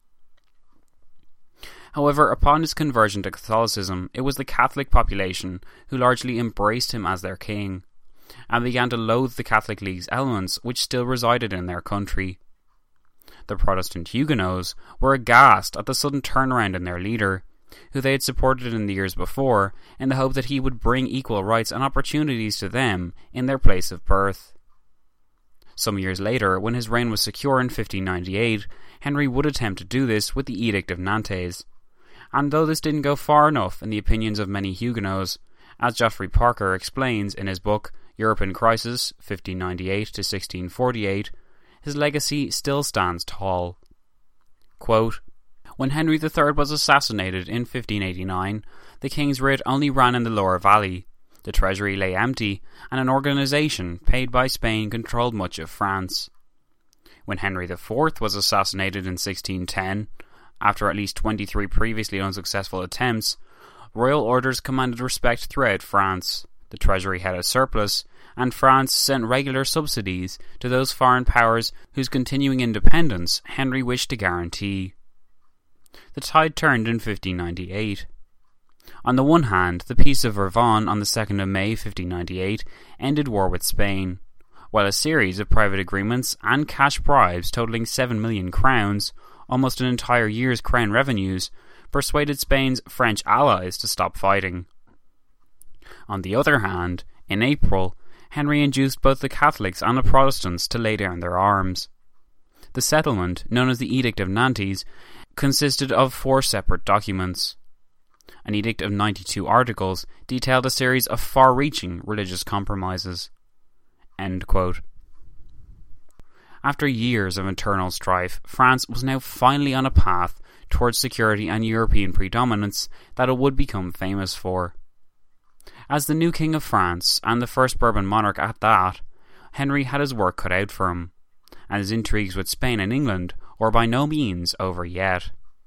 [SPEAKER 4] However, upon his conversion to Catholicism, it was the Catholic population who largely embraced him as their king, and began to loathe the Catholic League's elements which still resided in their country. The Protestant Huguenots were aghast at the sudden turnaround in their leader, who they had supported in the years before, in the hope that he would bring equal rights and opportunities to them in their place of birth. Some years later, when his reign was secure in fifteen ninety-eight, Henry would attempt to do this with the Edict of Nantes, and though this didn't go far enough in the opinions of many Huguenots, as Geoffrey Parker explains in his book Europe in Crisis, fifteen ninety-eight to sixteen forty-eight, his legacy still stands tall. Quote, "When Henry the Third was assassinated in fifteen eighty-nine, the king's writ only ran in the Loire Valley, the treasury lay empty, and an organisation paid by Spain controlled much of France. When Henry the Fourth was assassinated in sixteen ten, after at least twenty-three previously unsuccessful attempts, royal orders commanded respect throughout France, the treasury had a surplus, and France sent regular subsidies to those foreign powers whose continuing independence Henry wished to guarantee. The tide turned in fifteen ninety-eight. On the one hand, the Peace of Vervins on the second of May fifteen ninety-eight ended war with Spain, while a series of private agreements and cash bribes totaling seven million crowns, almost an entire year's crown revenues, persuaded Spain's French allies to stop fighting. On the other hand, in April, Henry induced both the Catholics and the Protestants to lay down their arms. The settlement, known as the Edict of Nantes, consisted of four separate documents. An edict of ninety-two articles detailed a series of far-reaching religious compromises." End quote. After years of internal strife, France was now finally on a path towards security and European predominance that it would become famous for. As the new King of France, and the first Bourbon monarch at that, Henry had his work cut out for him, and his intrigues with Spain and England were by no means over yet.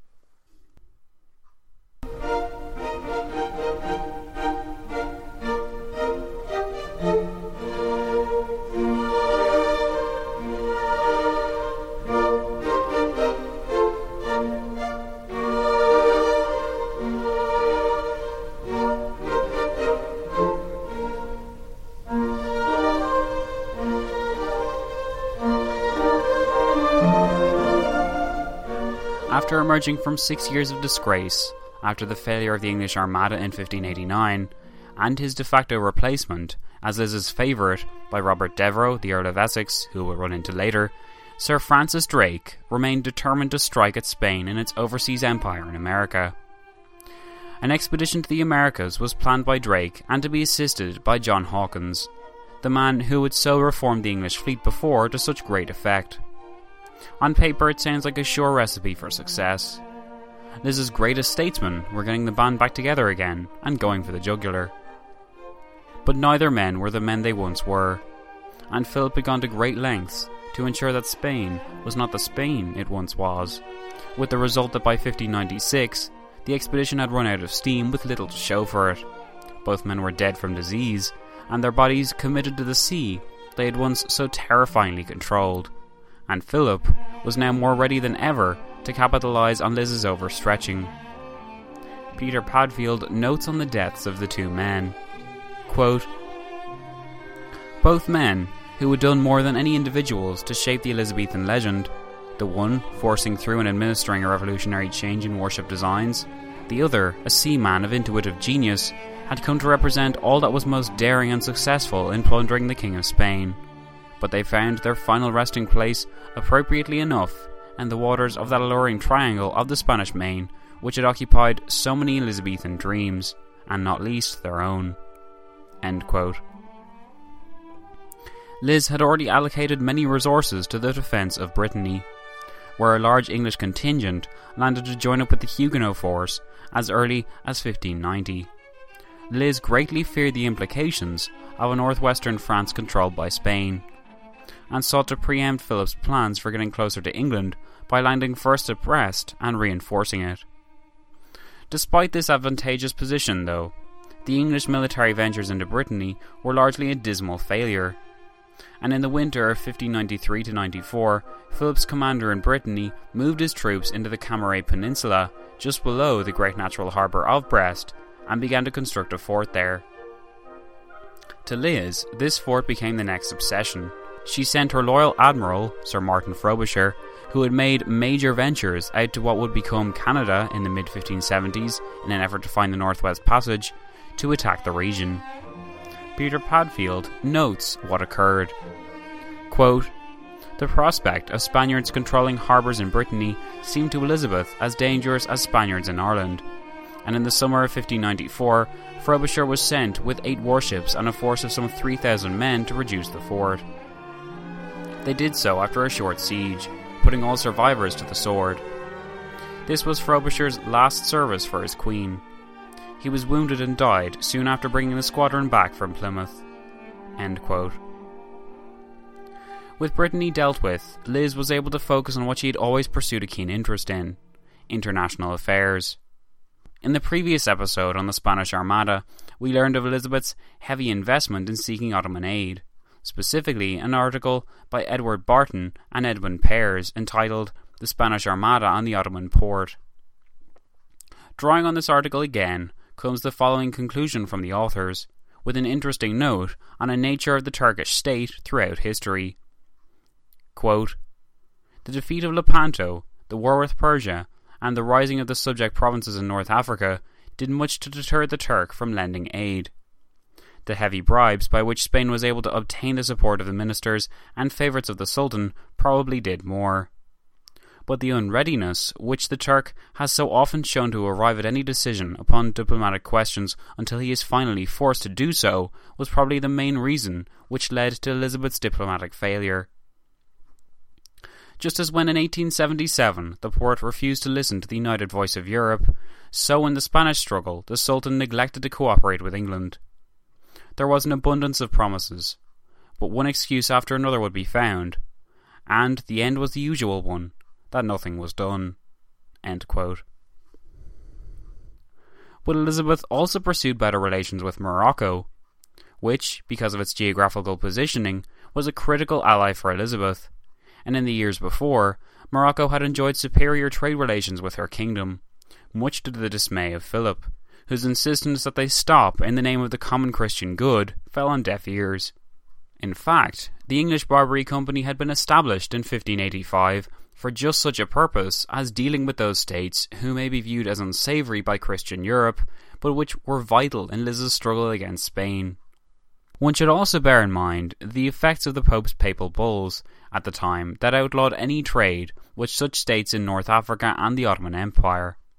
[SPEAKER 4] After emerging from six years of disgrace, after the failure of the English Armada in fifteen eighty-nine, and his de facto replacement, as Liz's favourite, by Robert Devereux, the Earl of Essex, who we'll run into later, Sir Francis Drake remained determined to strike at Spain in its overseas empire in America. An expedition to the Americas was planned by Drake and to be assisted by John Hawkins, the man who had so reformed the English fleet before to such great effect. On paper it sounds like a sure recipe for success. Liz's greatest statesmen were getting the band back together again and going for the jugular. But neither men were the men they once were, and Philip had gone to great lengths to ensure that Spain was not the Spain it once was, with the result that by fifteen ninety-six the expedition had run out of steam with little to show for it. Both men were dead from disease, and their bodies committed to the sea they had once so terrifyingly controlled, and Philip was now more ready than ever to capitalise on Liz's overstretching. Peter Padfield notes on the deaths of the two men, quote, "Both men who had done more than any individuals to shape the Elizabethan legend, the one forcing through and administering a revolutionary change in warship designs, the other, a seaman of intuitive genius, had come to represent all that was most daring and successful in plundering the King of Spain. But they found their final resting place, appropriately enough, in the waters of that alluring triangle of the Spanish Main, which had occupied so many Elizabethan dreams, and not least their own." End quote. Liz had already allocated many resources to the defence of Brittany, where a large English contingent landed to join up with the Huguenot force as early as fifteen ninety. Liz greatly feared the implications of a northwestern France controlled by Spain, and sought to preempt Philip's plans for getting closer to England by landing first at Brest and reinforcing it. Despite this advantageous position, though, the English military ventures into Brittany were largely a dismal failure, and in the winter of fifteen ninety-three to ninety-four, Philip's commander in Brittany moved his troops into the Camaret Peninsula just below the great natural harbour of Brest and began to construct a fort there. To Liz, this fort became the next obsession. She sent her loyal admiral, Sir Martin Frobisher, who had made major ventures out to what would become Canada in the mid fifteen seventies in an effort to find the Northwest Passage, to attack the region. Peter Padfield notes what occurred. Quote, "The prospect of Spaniards controlling harbours in Brittany seemed to Elizabeth as dangerous as Spaniards in Ireland, and in the summer of fifteen ninety-four, Frobisher was sent with eight warships and a force of some three thousand men to reduce the fort. They did so after a short siege, putting all survivors to the sword. This was Frobisher's last service for his queen. He was wounded and died soon after bringing the squadron back from Plymouth." End quote. With Brittany dealt with, Liz was able to focus on what she had always pursued a keen interest in: international affairs. In the previous episode on the Spanish Armada, we learned of Elizabeth's heavy investment in seeking Ottoman aid, specifically an article by Edward Barton and Edwin Pears entitled "The Spanish Armada on the Ottoman Port." Drawing on this article again comes the following conclusion from the authors, with an interesting note on the nature of the Turkish state throughout history. Quote, "The defeat of Lepanto, the war with Persia, and the rising of the subject provinces in North Africa did much to deter the Turk from lending aid. The heavy bribes by which Spain was able to obtain the support of the ministers and favourites of the Sultan probably did more. But the unreadiness which the Turk has so often shown to arrive at any decision upon diplomatic questions until he is finally forced to do so was probably the main reason which led to Elizabeth's diplomatic failure. Just as when in eighteen seventy-seven the Porte refused to listen to the united voice of Europe, so in the Spanish struggle the Sultan neglected to cooperate with England. There was an abundance of promises, but one excuse after another would be found, and the end was the usual one, that nothing was done." End quote. But Elizabeth also pursued better relations with Morocco, which, because of its geographical positioning, was a critical ally for Elizabeth, and in the years before, Morocco had enjoyed superior trade relations with her kingdom, much to the dismay of Philip, whose insistence that they stop in the name of the common Christian good fell on deaf ears. In fact, the English Barbary Company had been established in fifteen eighty-five for just such a purpose as dealing with those states who may be viewed as unsavoury by Christian Europe, but which were vital in Liz's struggle against Spain. One should also bear in mind the effects of the Pope's papal bulls at the time that outlawed any trade with such states in North Africa and the Ottoman Empire.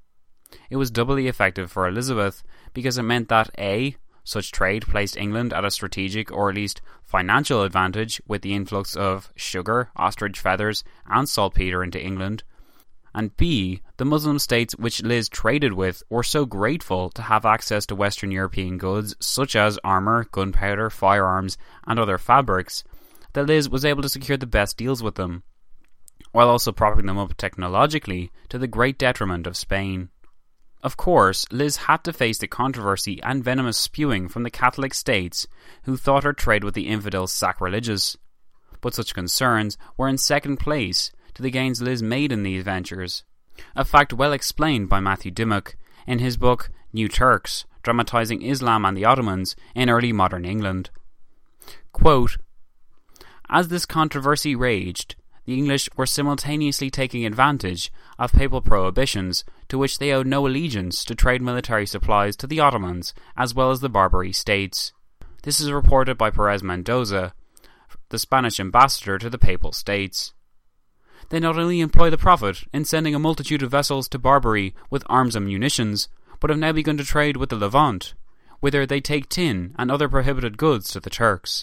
[SPEAKER 4] It was doubly effective for Elizabeth because it meant that A. such trade placed England at a strategic or at least financial advantage with the influx of sugar, ostrich feathers and saltpetre into England, and B. the Muslim states which Liz traded with were so grateful to have access to Western European goods such as armour, gunpowder, firearms and other fabrics that Liz was able to secure the best deals with them, while also propping them up technologically to the great detriment of Spain. Of course, Liz had to face the controversy and venomous spewing from the Catholic states who thought her trade with the infidels sacrilegious, but such concerns were in second place to the gains Liz made in these ventures, a fact well explained by Matthew Dimmock in his book New Turks, dramatising Islam and the Ottomans in early modern England. Quote, "As this controversy raged, the English were simultaneously taking advantage of papal prohibitions to which they owed no allegiance to trade military supplies to the Ottomans as well as the Barbary states. This is reported by Perez Mendoza, the Spanish ambassador to the Papal States. They not only employ the profit in sending a multitude of vessels to Barbary with arms and munitions, but have now begun to trade with the Levant, whither they take tin and other prohibited goods to the Turks.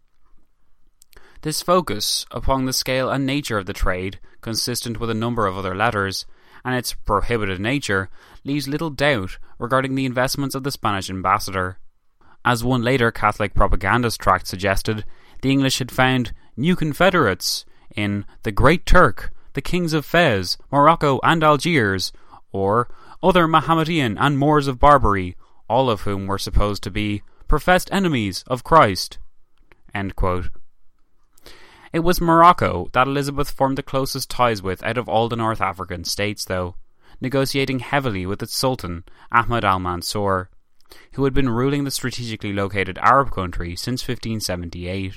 [SPEAKER 4] This focus upon the scale and nature of the trade, consistent with a number of other letters, and its prohibited nature, leaves little doubt regarding the investments of the Spanish ambassador. As one later Catholic propagandist tract suggested, the English had found new confederates in the Great Turk, the kings of Fez, Morocco and Algiers, or other Mohammedan and Moors of Barbary, all of whom were supposed to be professed enemies of Christ." End quote. It was Morocco that Elizabeth formed the closest ties with out of all the North African states, though, negotiating heavily with its Sultan, Ahmed al-Mansur, who had been ruling the strategically located Arab country since fifteen seventy-eight.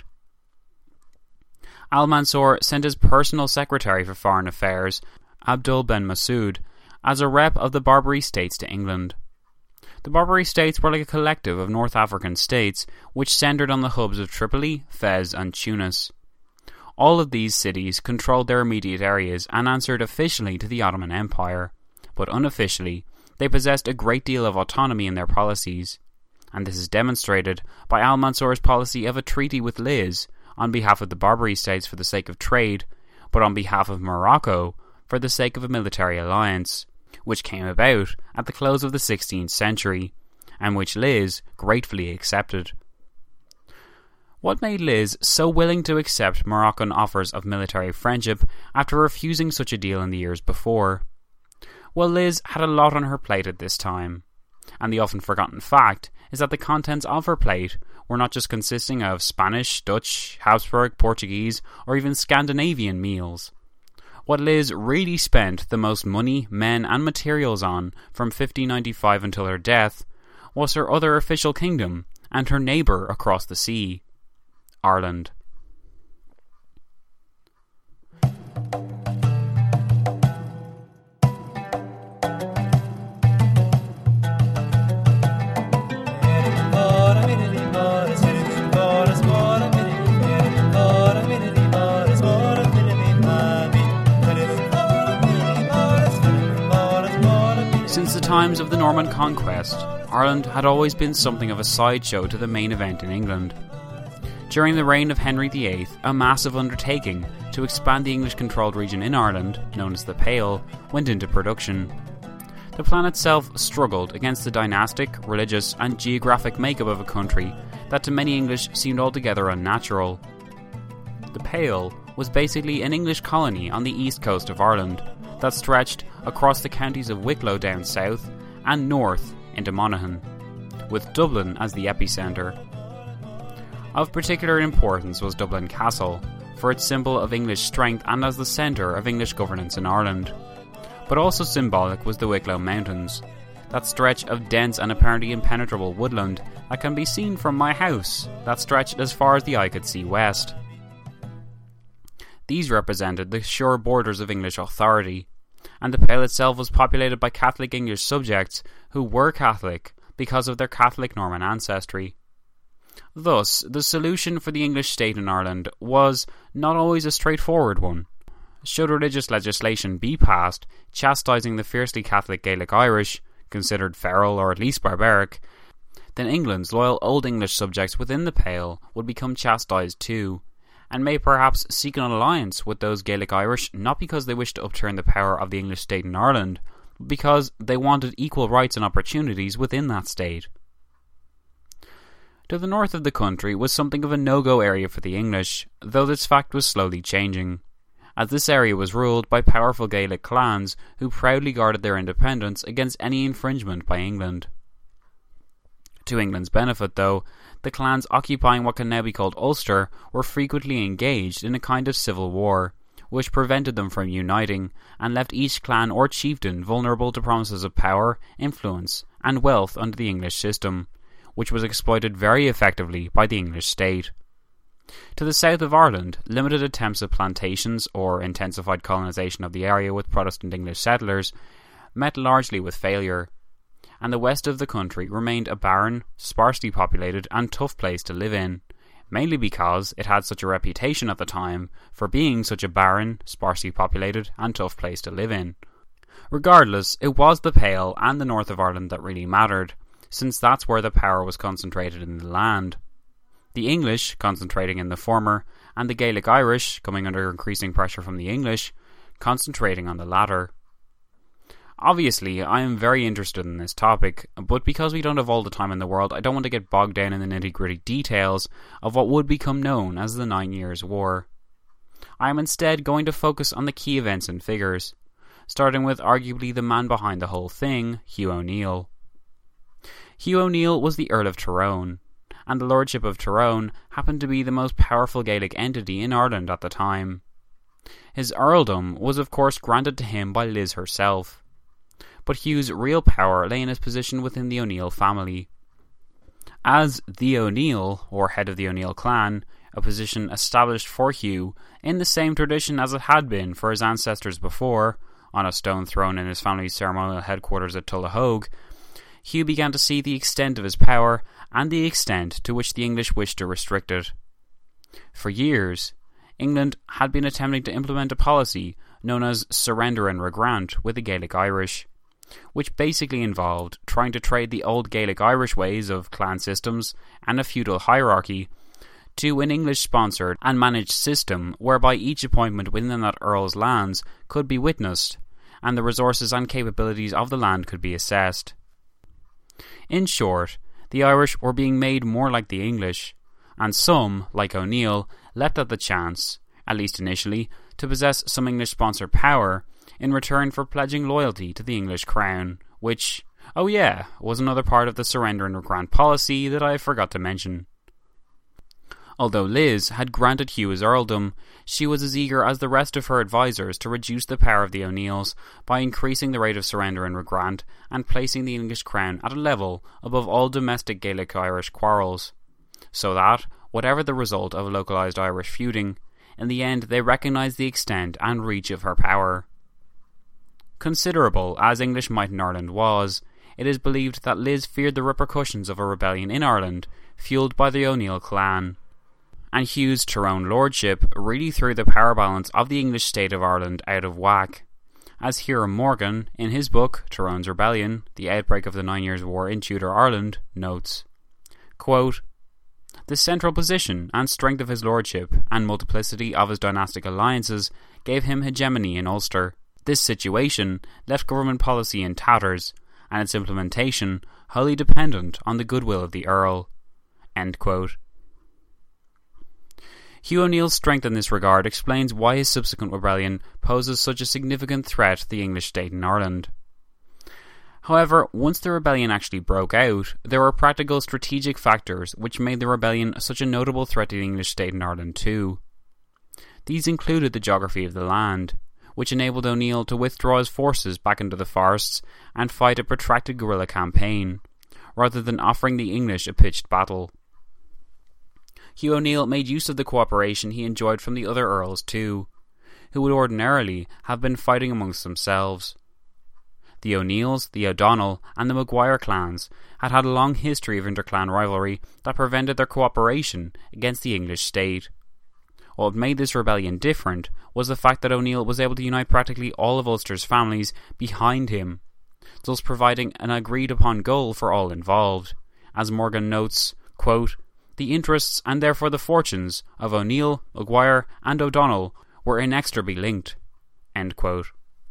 [SPEAKER 4] Al-Mansur sent his personal secretary for foreign affairs, Abdul ben Masoud, as a rep of the Barbary states to England. The Barbary states were like a collective of North African states which centred on the hubs of Tripoli, Fez and Tunis. All of these cities controlled their immediate areas and answered officially to the Ottoman Empire, but unofficially they possessed a great deal of autonomy in their policies, and this is demonstrated by Al-Mansur's policy of a treaty with Liz on behalf of the Barbary states for the sake of trade, but on behalf of Morocco for the sake of a military alliance, which came about at the close of the sixteenth century, and which Liz gratefully accepted. What made Liz so willing to accept Moroccan offers of military friendship after refusing such a deal in the years before? Well, Liz had a lot on her plate at this time, and the often forgotten fact is that the contents of her plate were not just consisting of Spanish, Dutch, Habsburg, Portuguese, or even Scandinavian meals. What Liz really spent the most money, men and materials on from fifteen ninety-five until her death was her other official kingdom and her neighbour across the sea, Ireland. Since the times of the Norman conquest, Ireland had always been something of a sideshow to the main event in England. During the reign of Henry the Eighth, a massive undertaking to expand the English-controlled region in Ireland, known as the Pale, went into production. The plan itself struggled against the dynastic, religious and geographic makeup of a country that to many English seemed altogether unnatural. The Pale was basically an English colony on the east coast of Ireland that stretched across the counties of Wicklow down south and north into Monaghan, with Dublin as the epicentre. Of particular importance was Dublin Castle, for its symbol of English strength and as the centre of English governance in Ireland. But also symbolic was the Wicklow Mountains, that stretch of dense and apparently impenetrable woodland that can be seen from my house, that stretched as far as the eye could see west. These represented the sure borders of English authority, and the Pale itself was populated by Catholic English subjects who were Catholic because of their Catholic Norman ancestry. Thus, the solution for the English state in Ireland was not always a straightforward one. should religious legislation be passed chastising the fiercely Catholic Gaelic Irish, considered feral or at least barbaric, then England's loyal Old English subjects within the Pale would become chastised too, and may perhaps seek an alliance with those Gaelic Irish not because they wished to upturn the power of the English state in Ireland, but because they wanted equal rights and opportunities within that state. To the north of the country was something of a no-go area for the English, though this fact was slowly changing, as this area was ruled by powerful Gaelic clans who proudly guarded their independence against any infringement by England. To England's benefit, though, the clans occupying what can now be called Ulster were frequently engaged in a kind of civil war, which prevented them from uniting, and left each clan or chieftain vulnerable to promises of power, influence, and wealth under the English system, which was exploited very effectively by the English state. To the south of Ireland, limited attempts at plantations or intensified colonisation of the area with Protestant English settlers met largely with failure, and the west of the country remained a barren, sparsely populated and tough place to live in, mainly because it had such a reputation at the time for being such a barren, sparsely populated and tough place to live in. Regardless, it was the Pale and the north of Ireland that really mattered, since that's where the power was concentrated in the land. The English concentrating in the former, and the Gaelic Irish, coming under increasing pressure from the English, concentrating on the latter. Obviously, I am very interested in this topic, but because we don't have all the time in the world, I don't want to get bogged down in the nitty-gritty details of what would become known as the Nine Years' War. I am instead going to focus on the key events and figures, starting with arguably the man behind the whole thing, Hugh O'Neill. Hugh O'Neill was the Earl of Tyrone, and the Lordship of Tyrone happened to be the most powerful Gaelic entity in Ireland at the time. His earldom was of course granted to him by Liz herself, but Hugh's real power lay in his position within the O'Neill family. As the O'Neill, or head of the O'Neill clan, a position established for Hugh in the same tradition as it had been for his ancestors before, on a stone throne in his family's ceremonial headquarters at Tullahogue, Hugh began to see the extent of his power and the extent to which the English wished to restrict it. For years, England had been attempting to implement a policy known as surrender and regrant with the Gaelic Irish, which basically involved trying to trade the old Gaelic Irish ways of clan systems and a feudal hierarchy to an English-sponsored and managed system whereby each appointment within that earl's lands could be witnessed, and the resources and capabilities of the land could be assessed. In short, the Irish were being made more like the English, and some, like O'Neill, leapt at the chance, at least initially, to possess some English-sponsored power in return for pledging loyalty to the English crown, which, oh yeah, was another part of the surrender and regrant policy that I forgot to mention. Although Liz had granted Hugh his earldom, she was as eager as the rest of her advisers to reduce the power of the O'Neills by increasing the rate of surrender and regrant and placing the English crown at a level above all domestic Gaelic-Irish quarrels, so that, whatever the result of localised Irish feuding, in the end they recognised the extent and reach of her power. Considerable as English might in Ireland was, it is believed that Liz feared the repercussions of a rebellion in Ireland, fuelled by the O'Neill clan, and Hugh's Tyrone lordship really threw the power balance of the English state of Ireland out of whack, as Hiram Morgan, in his book Tyrone's Rebellion, The Outbreak of the Nine Years' War in Tudor Ireland, notes, quote, "The central position and strength of his lordship and multiplicity of his dynastic alliances gave him hegemony in Ulster. This situation left government policy in tatters, and its implementation wholly dependent on the goodwill of the Earl." End quote. Hugh O'Neill's strength in this regard explains why his subsequent rebellion poses such a significant threat to the English state in Ireland. However, once the rebellion actually broke out, there were practical strategic factors which made the rebellion such a notable threat to the English state in Ireland too. These included the geography of the land, which enabled O'Neill to withdraw his forces back into the forests and fight a protracted guerrilla campaign, rather than offering the English a pitched battle. Hugh O'Neill made use of the cooperation he enjoyed from the other earls too, who would ordinarily have been fighting amongst themselves. The O'Neills, the O'Donnell and the Maguire clans had had a long history of interclan rivalry that prevented their cooperation against the English state. What made this rebellion different was the fact that O'Neill was able to unite practically all of Ulster's families behind him, thus providing an agreed-upon goal for all involved. As Morgan notes, quote, "The interests and therefore the fortunes of O'Neill, Maguire and O'Donnell were inextricably linked." End quote.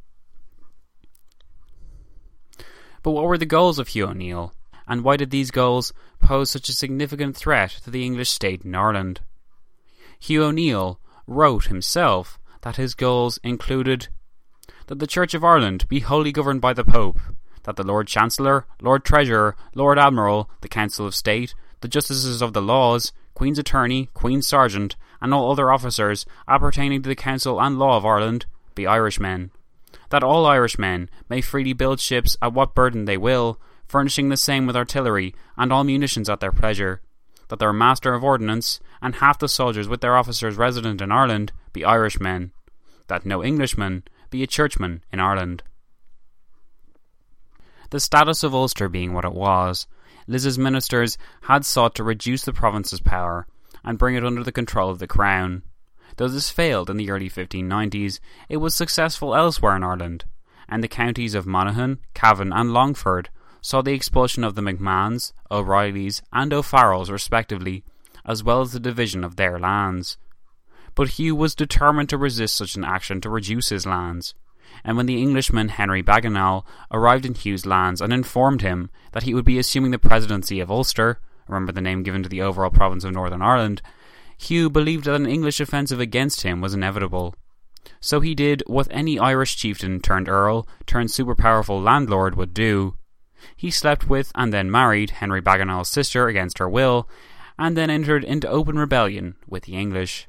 [SPEAKER 4] But what were the goals of Hugh O'Neill, and why did these goals pose such a significant threat to the English state in Ireland? Hugh O'Neill wrote himself that his goals included that the Church of Ireland be wholly governed by the Pope, that the Lord Chancellor, Lord Treasurer, Lord Admiral, the Council of State, the Justices of the Laws, Queen's Attorney, Queen's Sergeant, and all other officers appertaining to the Council and Law of Ireland be Irishmen, that all Irishmen may freely build ships at what burden they will, furnishing the same with artillery and all munitions at their pleasure, that their Master of Ordnance and half the soldiers with their officers resident in Ireland be Irishmen, that no Englishman be a churchman in Ireland. The status of Ulster being what it was, Liz's ministers had sought to reduce the province's power and bring it under the control of the Crown. Though this failed in the early fifteen nineties, it was successful elsewhere in Ireland, and the counties of Monaghan, Cavan and Longford saw the expulsion of the McMahons, O'Reillys and O'Farrells respectively, as well as the division of their lands. But Hugh was determined to resist such an action to reduce his lands, and when the Englishman Henry Bagenal arrived in Hugh's lands and informed him that he would be assuming the presidency of Ulster, remember the name given to the overall province of Northern Ireland, Hugh believed that an English offensive against him was inevitable. So he did what any Irish chieftain turned earl turned super-powerful landlord would do. He slept with and then married Henry Bagenal's sister against her will, and then entered into open rebellion with the English.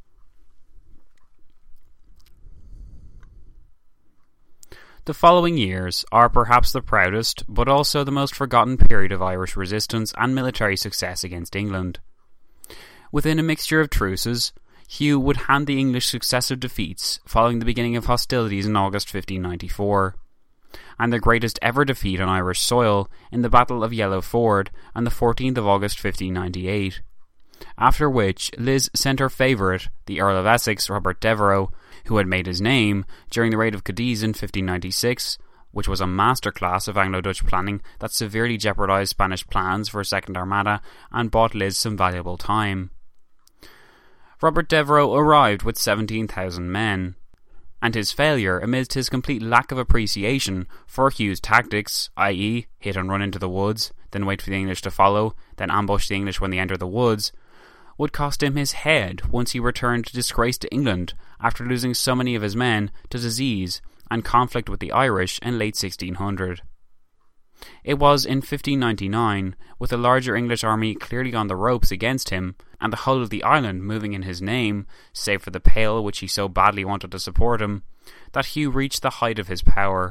[SPEAKER 4] The following years are perhaps the proudest, but also the most forgotten period of Irish resistance and military success against England. Within a mixture of truces, Hugh would hand the English successive defeats following the beginning of hostilities in August fifteen ninety-four, and their greatest ever defeat on Irish soil in the Battle of Yellow Ford on the fourteenth of August fifteen ninety-eight, after which Liz sent her favourite, the Earl of Essex, Robert Devereux, who had made his name during the raid of Cadiz in fifteen ninety-six, which was a masterclass of Anglo-Dutch planning that severely jeopardised Spanish plans for a Second Armada and bought Liz some valuable time. Robert Devereux arrived with seventeen thousand men, and his failure amidst his complete lack of appreciation for Hugh's tactics, that is hit and run into the woods, then wait for the English to follow, then ambush the English when they enter the woods, would cost him his head once he returned disgraced to England after losing so many of his men to disease and conflict with the Irish in late sixteen hundred. It was in fifteen ninety-nine, with a larger English army clearly on the ropes against him, and the whole of the island moving in his name, save for the Pale which he so badly wanted to support him, that Hugh reached the height of his power.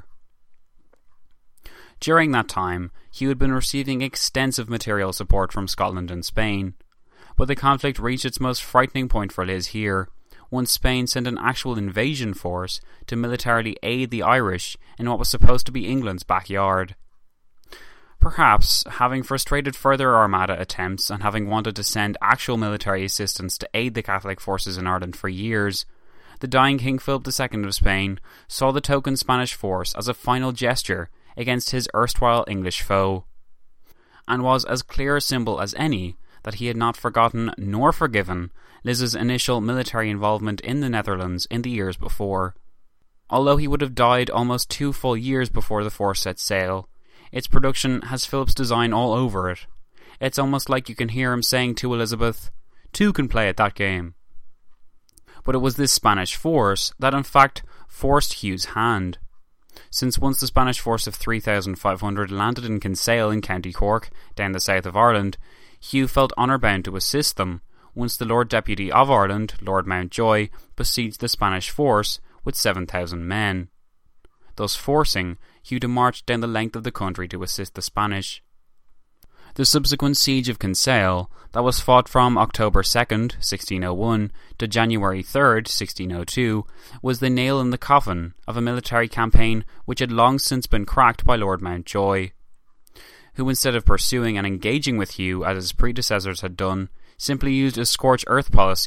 [SPEAKER 4] During that time, Hugh had been receiving extensive material support from Scotland and Spain, but the conflict reached its most frightening point for Liz here, once Spain sent an actual invasion force to militarily aid the Irish in what was supposed to be England's backyard. Perhaps, having frustrated further Armada attempts and having wanted to send actual military assistance to aid the Catholic forces in Ireland for years, the dying King Philip the Second of Spain saw the token Spanish force as a final gesture against his erstwhile English foe, and was as clear a symbol as any that he had not forgotten nor forgiven Liz's initial military involvement in the Netherlands in the years before. Although he would have died almost two full years before the force set sail, its production has Philip's design all over it. It's almost like you can hear him saying to Elizabeth, "Two can play at that game." But it was this Spanish force that in fact forced Hugh's hand, since once the Spanish force of three thousand five hundred landed in Kinsale in County Cork, down the south of Ireland, Hugh felt honour bound to assist them, once the Lord Deputy of Ireland, Lord Mountjoy, besieged the Spanish force with seven thousand men, thus forcing Hugh to march down the length of the country to assist the Spanish. The subsequent siege of Kinsale, that was fought from October second, sixteen oh one, to January third, sixteen oh two, was the nail in the coffin of a military campaign which had long since been cracked by Lord Mountjoy, who instead of pursuing and engaging with Hugh as his predecessors had done, simply used a scorched earth policy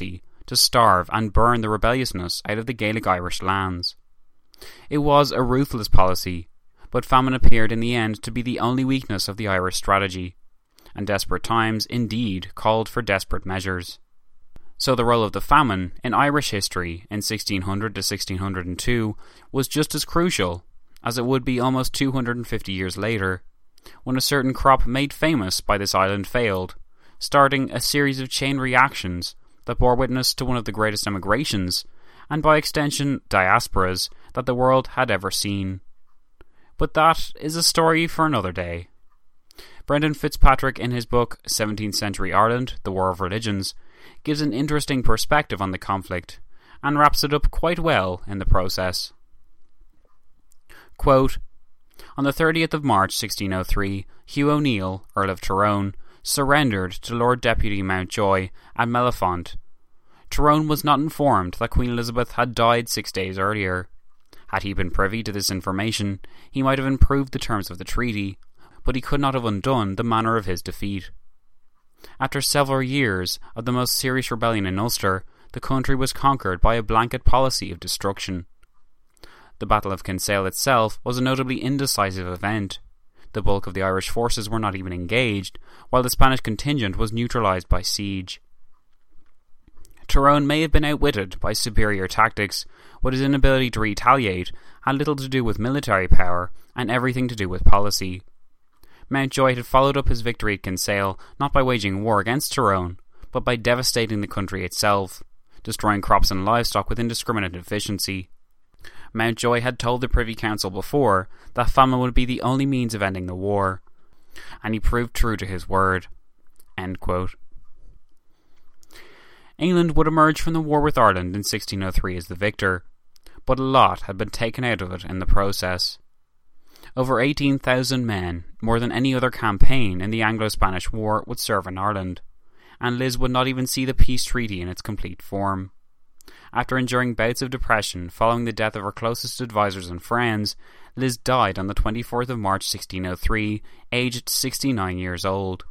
[SPEAKER 4] to starve and burn the rebelliousness out of the Gaelic Irish lands. It was a ruthless policy, but famine appeared in the end to be the only weakness of the Irish strategy, and desperate times indeed called for desperate measures. So the role of the famine in Irish history in sixteen hundred to sixteen oh two was just as crucial as it would be almost two hundred fifty years later, when a certain crop made famous by this island failed, starting a series of chain reactions that bore witness to one of the greatest emigrations, and by extension diasporas, that the world had ever seen. But that is a story for another day. Brendan Fitzpatrick, in his book seventeenth Century Ireland, The War of Religions, gives an interesting perspective on the conflict, and wraps it up quite well in the process. Quote, on the thirtieth of March sixteen oh three, Hugh O'Neill, Earl of Tyrone, surrendered to Lord Deputy Mountjoy at Mellifont. Tyrone was not informed that Queen Elizabeth had died six days earlier. Had he been privy to this information, he might have improved the terms of the treaty, but he could not have undone the manner of his defeat. After several years of the most serious rebellion in Ulster, the country was conquered by a blanket policy of destruction. The Battle of Kinsale itself was a notably indecisive event. The bulk of the Irish forces were not even engaged, while the Spanish contingent was neutralised by siege. Tyrone may have been outwitted by superior tactics, but his inability to retaliate had little to do with military power and everything to do with policy. Mountjoy had followed up his victory at Kinsale not by waging war against Tyrone, but by devastating the country itself, destroying crops and livestock with indiscriminate efficiency. Mountjoy had told the Privy Council before that famine would be the only means of ending the war, and he proved true to his word. End quote. England would emerge from the war with Ireland in sixteen oh three as the victor, but a lot had been taken out of it in the process. Over eighteen thousand men, more than any other campaign in the Anglo-Spanish War, would serve in Ireland, and Liz would not even see the peace treaty in its complete form. After enduring bouts of depression following the death of her closest advisors and friends, Liz died on the twenty-fourth of March sixteen oh three, aged sixty-nine years old.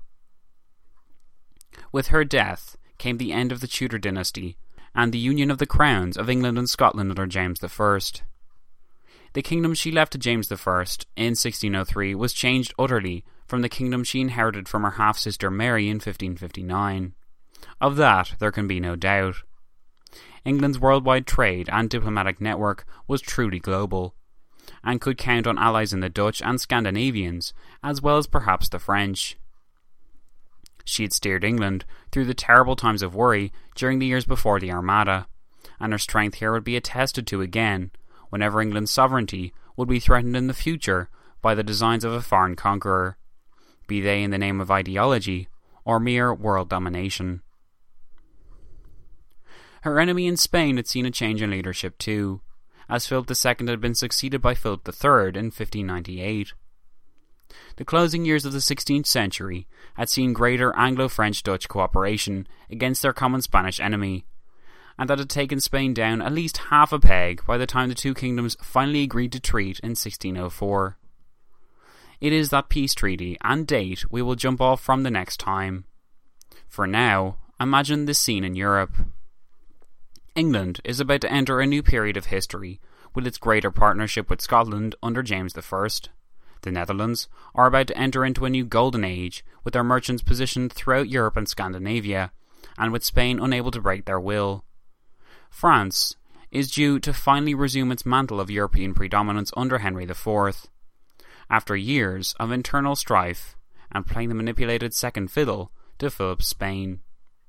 [SPEAKER 4] With her death came the end of the Tudor dynasty and the union of the crowns of England and Scotland under James the First. The kingdom she left to James the First in sixteen oh three was changed utterly from the kingdom she inherited from her half-sister Mary in fifteen fifty-nine. Of that there can be no doubt. England's worldwide trade and diplomatic network was truly global, and could count on allies in the Dutch and Scandinavians, as well as perhaps the French. She had steered England through the terrible times of worry during the years before the Armada, and her strength here would be attested to again whenever England's sovereignty would be threatened in the future by the designs of a foreign conqueror, be they in the name of ideology or mere world domination. Her enemy in Spain had seen a change in leadership too, as Philip the Second had been succeeded by Philip the Third in fifteen ninety-eight. The closing years of the sixteenth century had seen greater Anglo-French-Dutch cooperation against their common Spanish enemy, and that had taken Spain down at least half a peg by the time the two kingdoms finally agreed to treat in sixteen oh four. It is that peace treaty and date we will jump off from the next time. For now, imagine this scene in Europe. England is about to enter a new period of history with its greater partnership with Scotland under James the First. The Netherlands are about to enter into a new golden age with their merchants positioned throughout Europe and Scandinavia, and with Spain unable to break their will. France is due to finally resume its mantle of European predominance under Henry the Fourth. After years of internal strife and playing the manipulated second fiddle to Philip's Spain.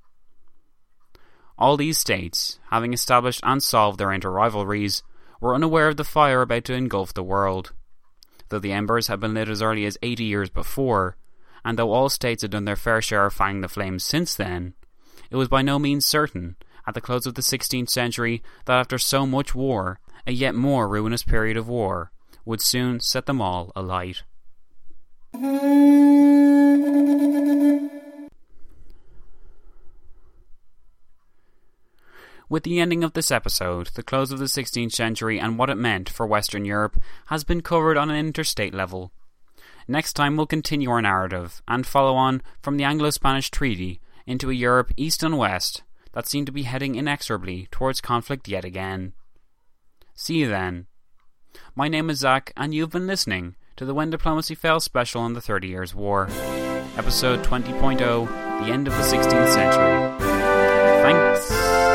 [SPEAKER 4] All these states, having established and solved their inter-rivalries, were unaware of the fire about to engulf the world. Though the embers had been lit as early as eighty years before, and though all states had done their fair share of fanning the flames since then, it was by no means certain, at the close of the sixteenth century, that after so much war, a yet more ruinous period of war would soon set them all alight. With the ending of this episode, the close of the sixteenth century and what it meant for Western Europe has been covered on an interstate level. Next time we'll continue our narrative and follow on from the Anglo-Spanish Treaty into a Europe east and west that seemed to be heading inexorably towards conflict yet again. See you then. My name is Zach, and you've been listening to the When Diplomacy Fails special on the Thirty Years' War, episode twenty point oh, The End of the sixteenth Century. Thanks.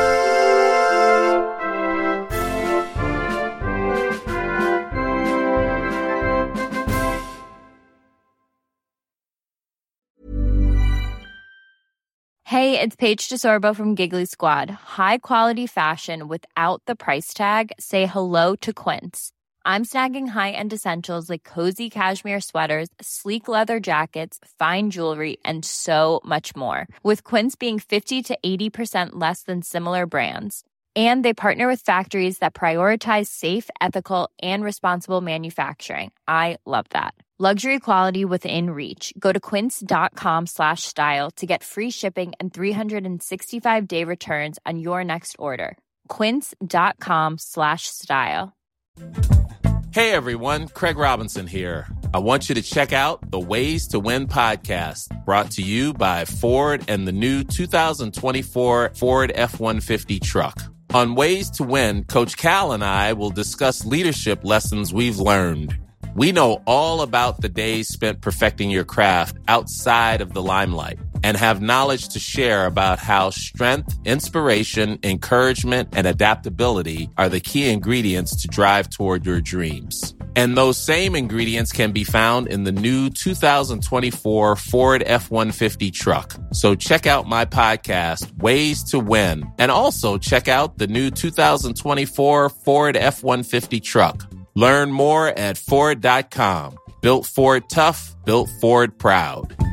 [SPEAKER 6] Hey, it's Paige DeSorbo from Giggly Squad. High quality fashion without the price tag. Say hello to Quince. I'm snagging high-end essentials like cozy cashmere sweaters, sleek leather jackets, fine jewelry, and so much more. With Quince being fifty to eighty percent less than similar brands. And they partner with factories that prioritize safe, ethical, and responsible manufacturing. I love that. Luxury quality within reach. Go to quince.com slash style to get free shipping and three sixty-five day returns on your next order. Quince.com slash style.
[SPEAKER 7] Hey everyone, Craig Robinson here. I want you to check out the Ways to Win podcast, brought to you by Ford and the new two thousand twenty-four Ford F one fifty truck. On Ways to Win, Coach Cal and I will discuss leadership lessons we've learned. We know all about the days spent perfecting your craft outside of the limelight and have knowledge to share about how strength, inspiration, encouragement, and adaptability are the key ingredients to drive toward your dreams. And those same ingredients can be found in the new two thousand twenty-four Ford F one fifty truck. So check out my podcast, Ways to Win, and also check out the new two thousand twenty-four Ford F one fifty truck. Learn more at Ford dot com. Built Ford tough, built Ford proud.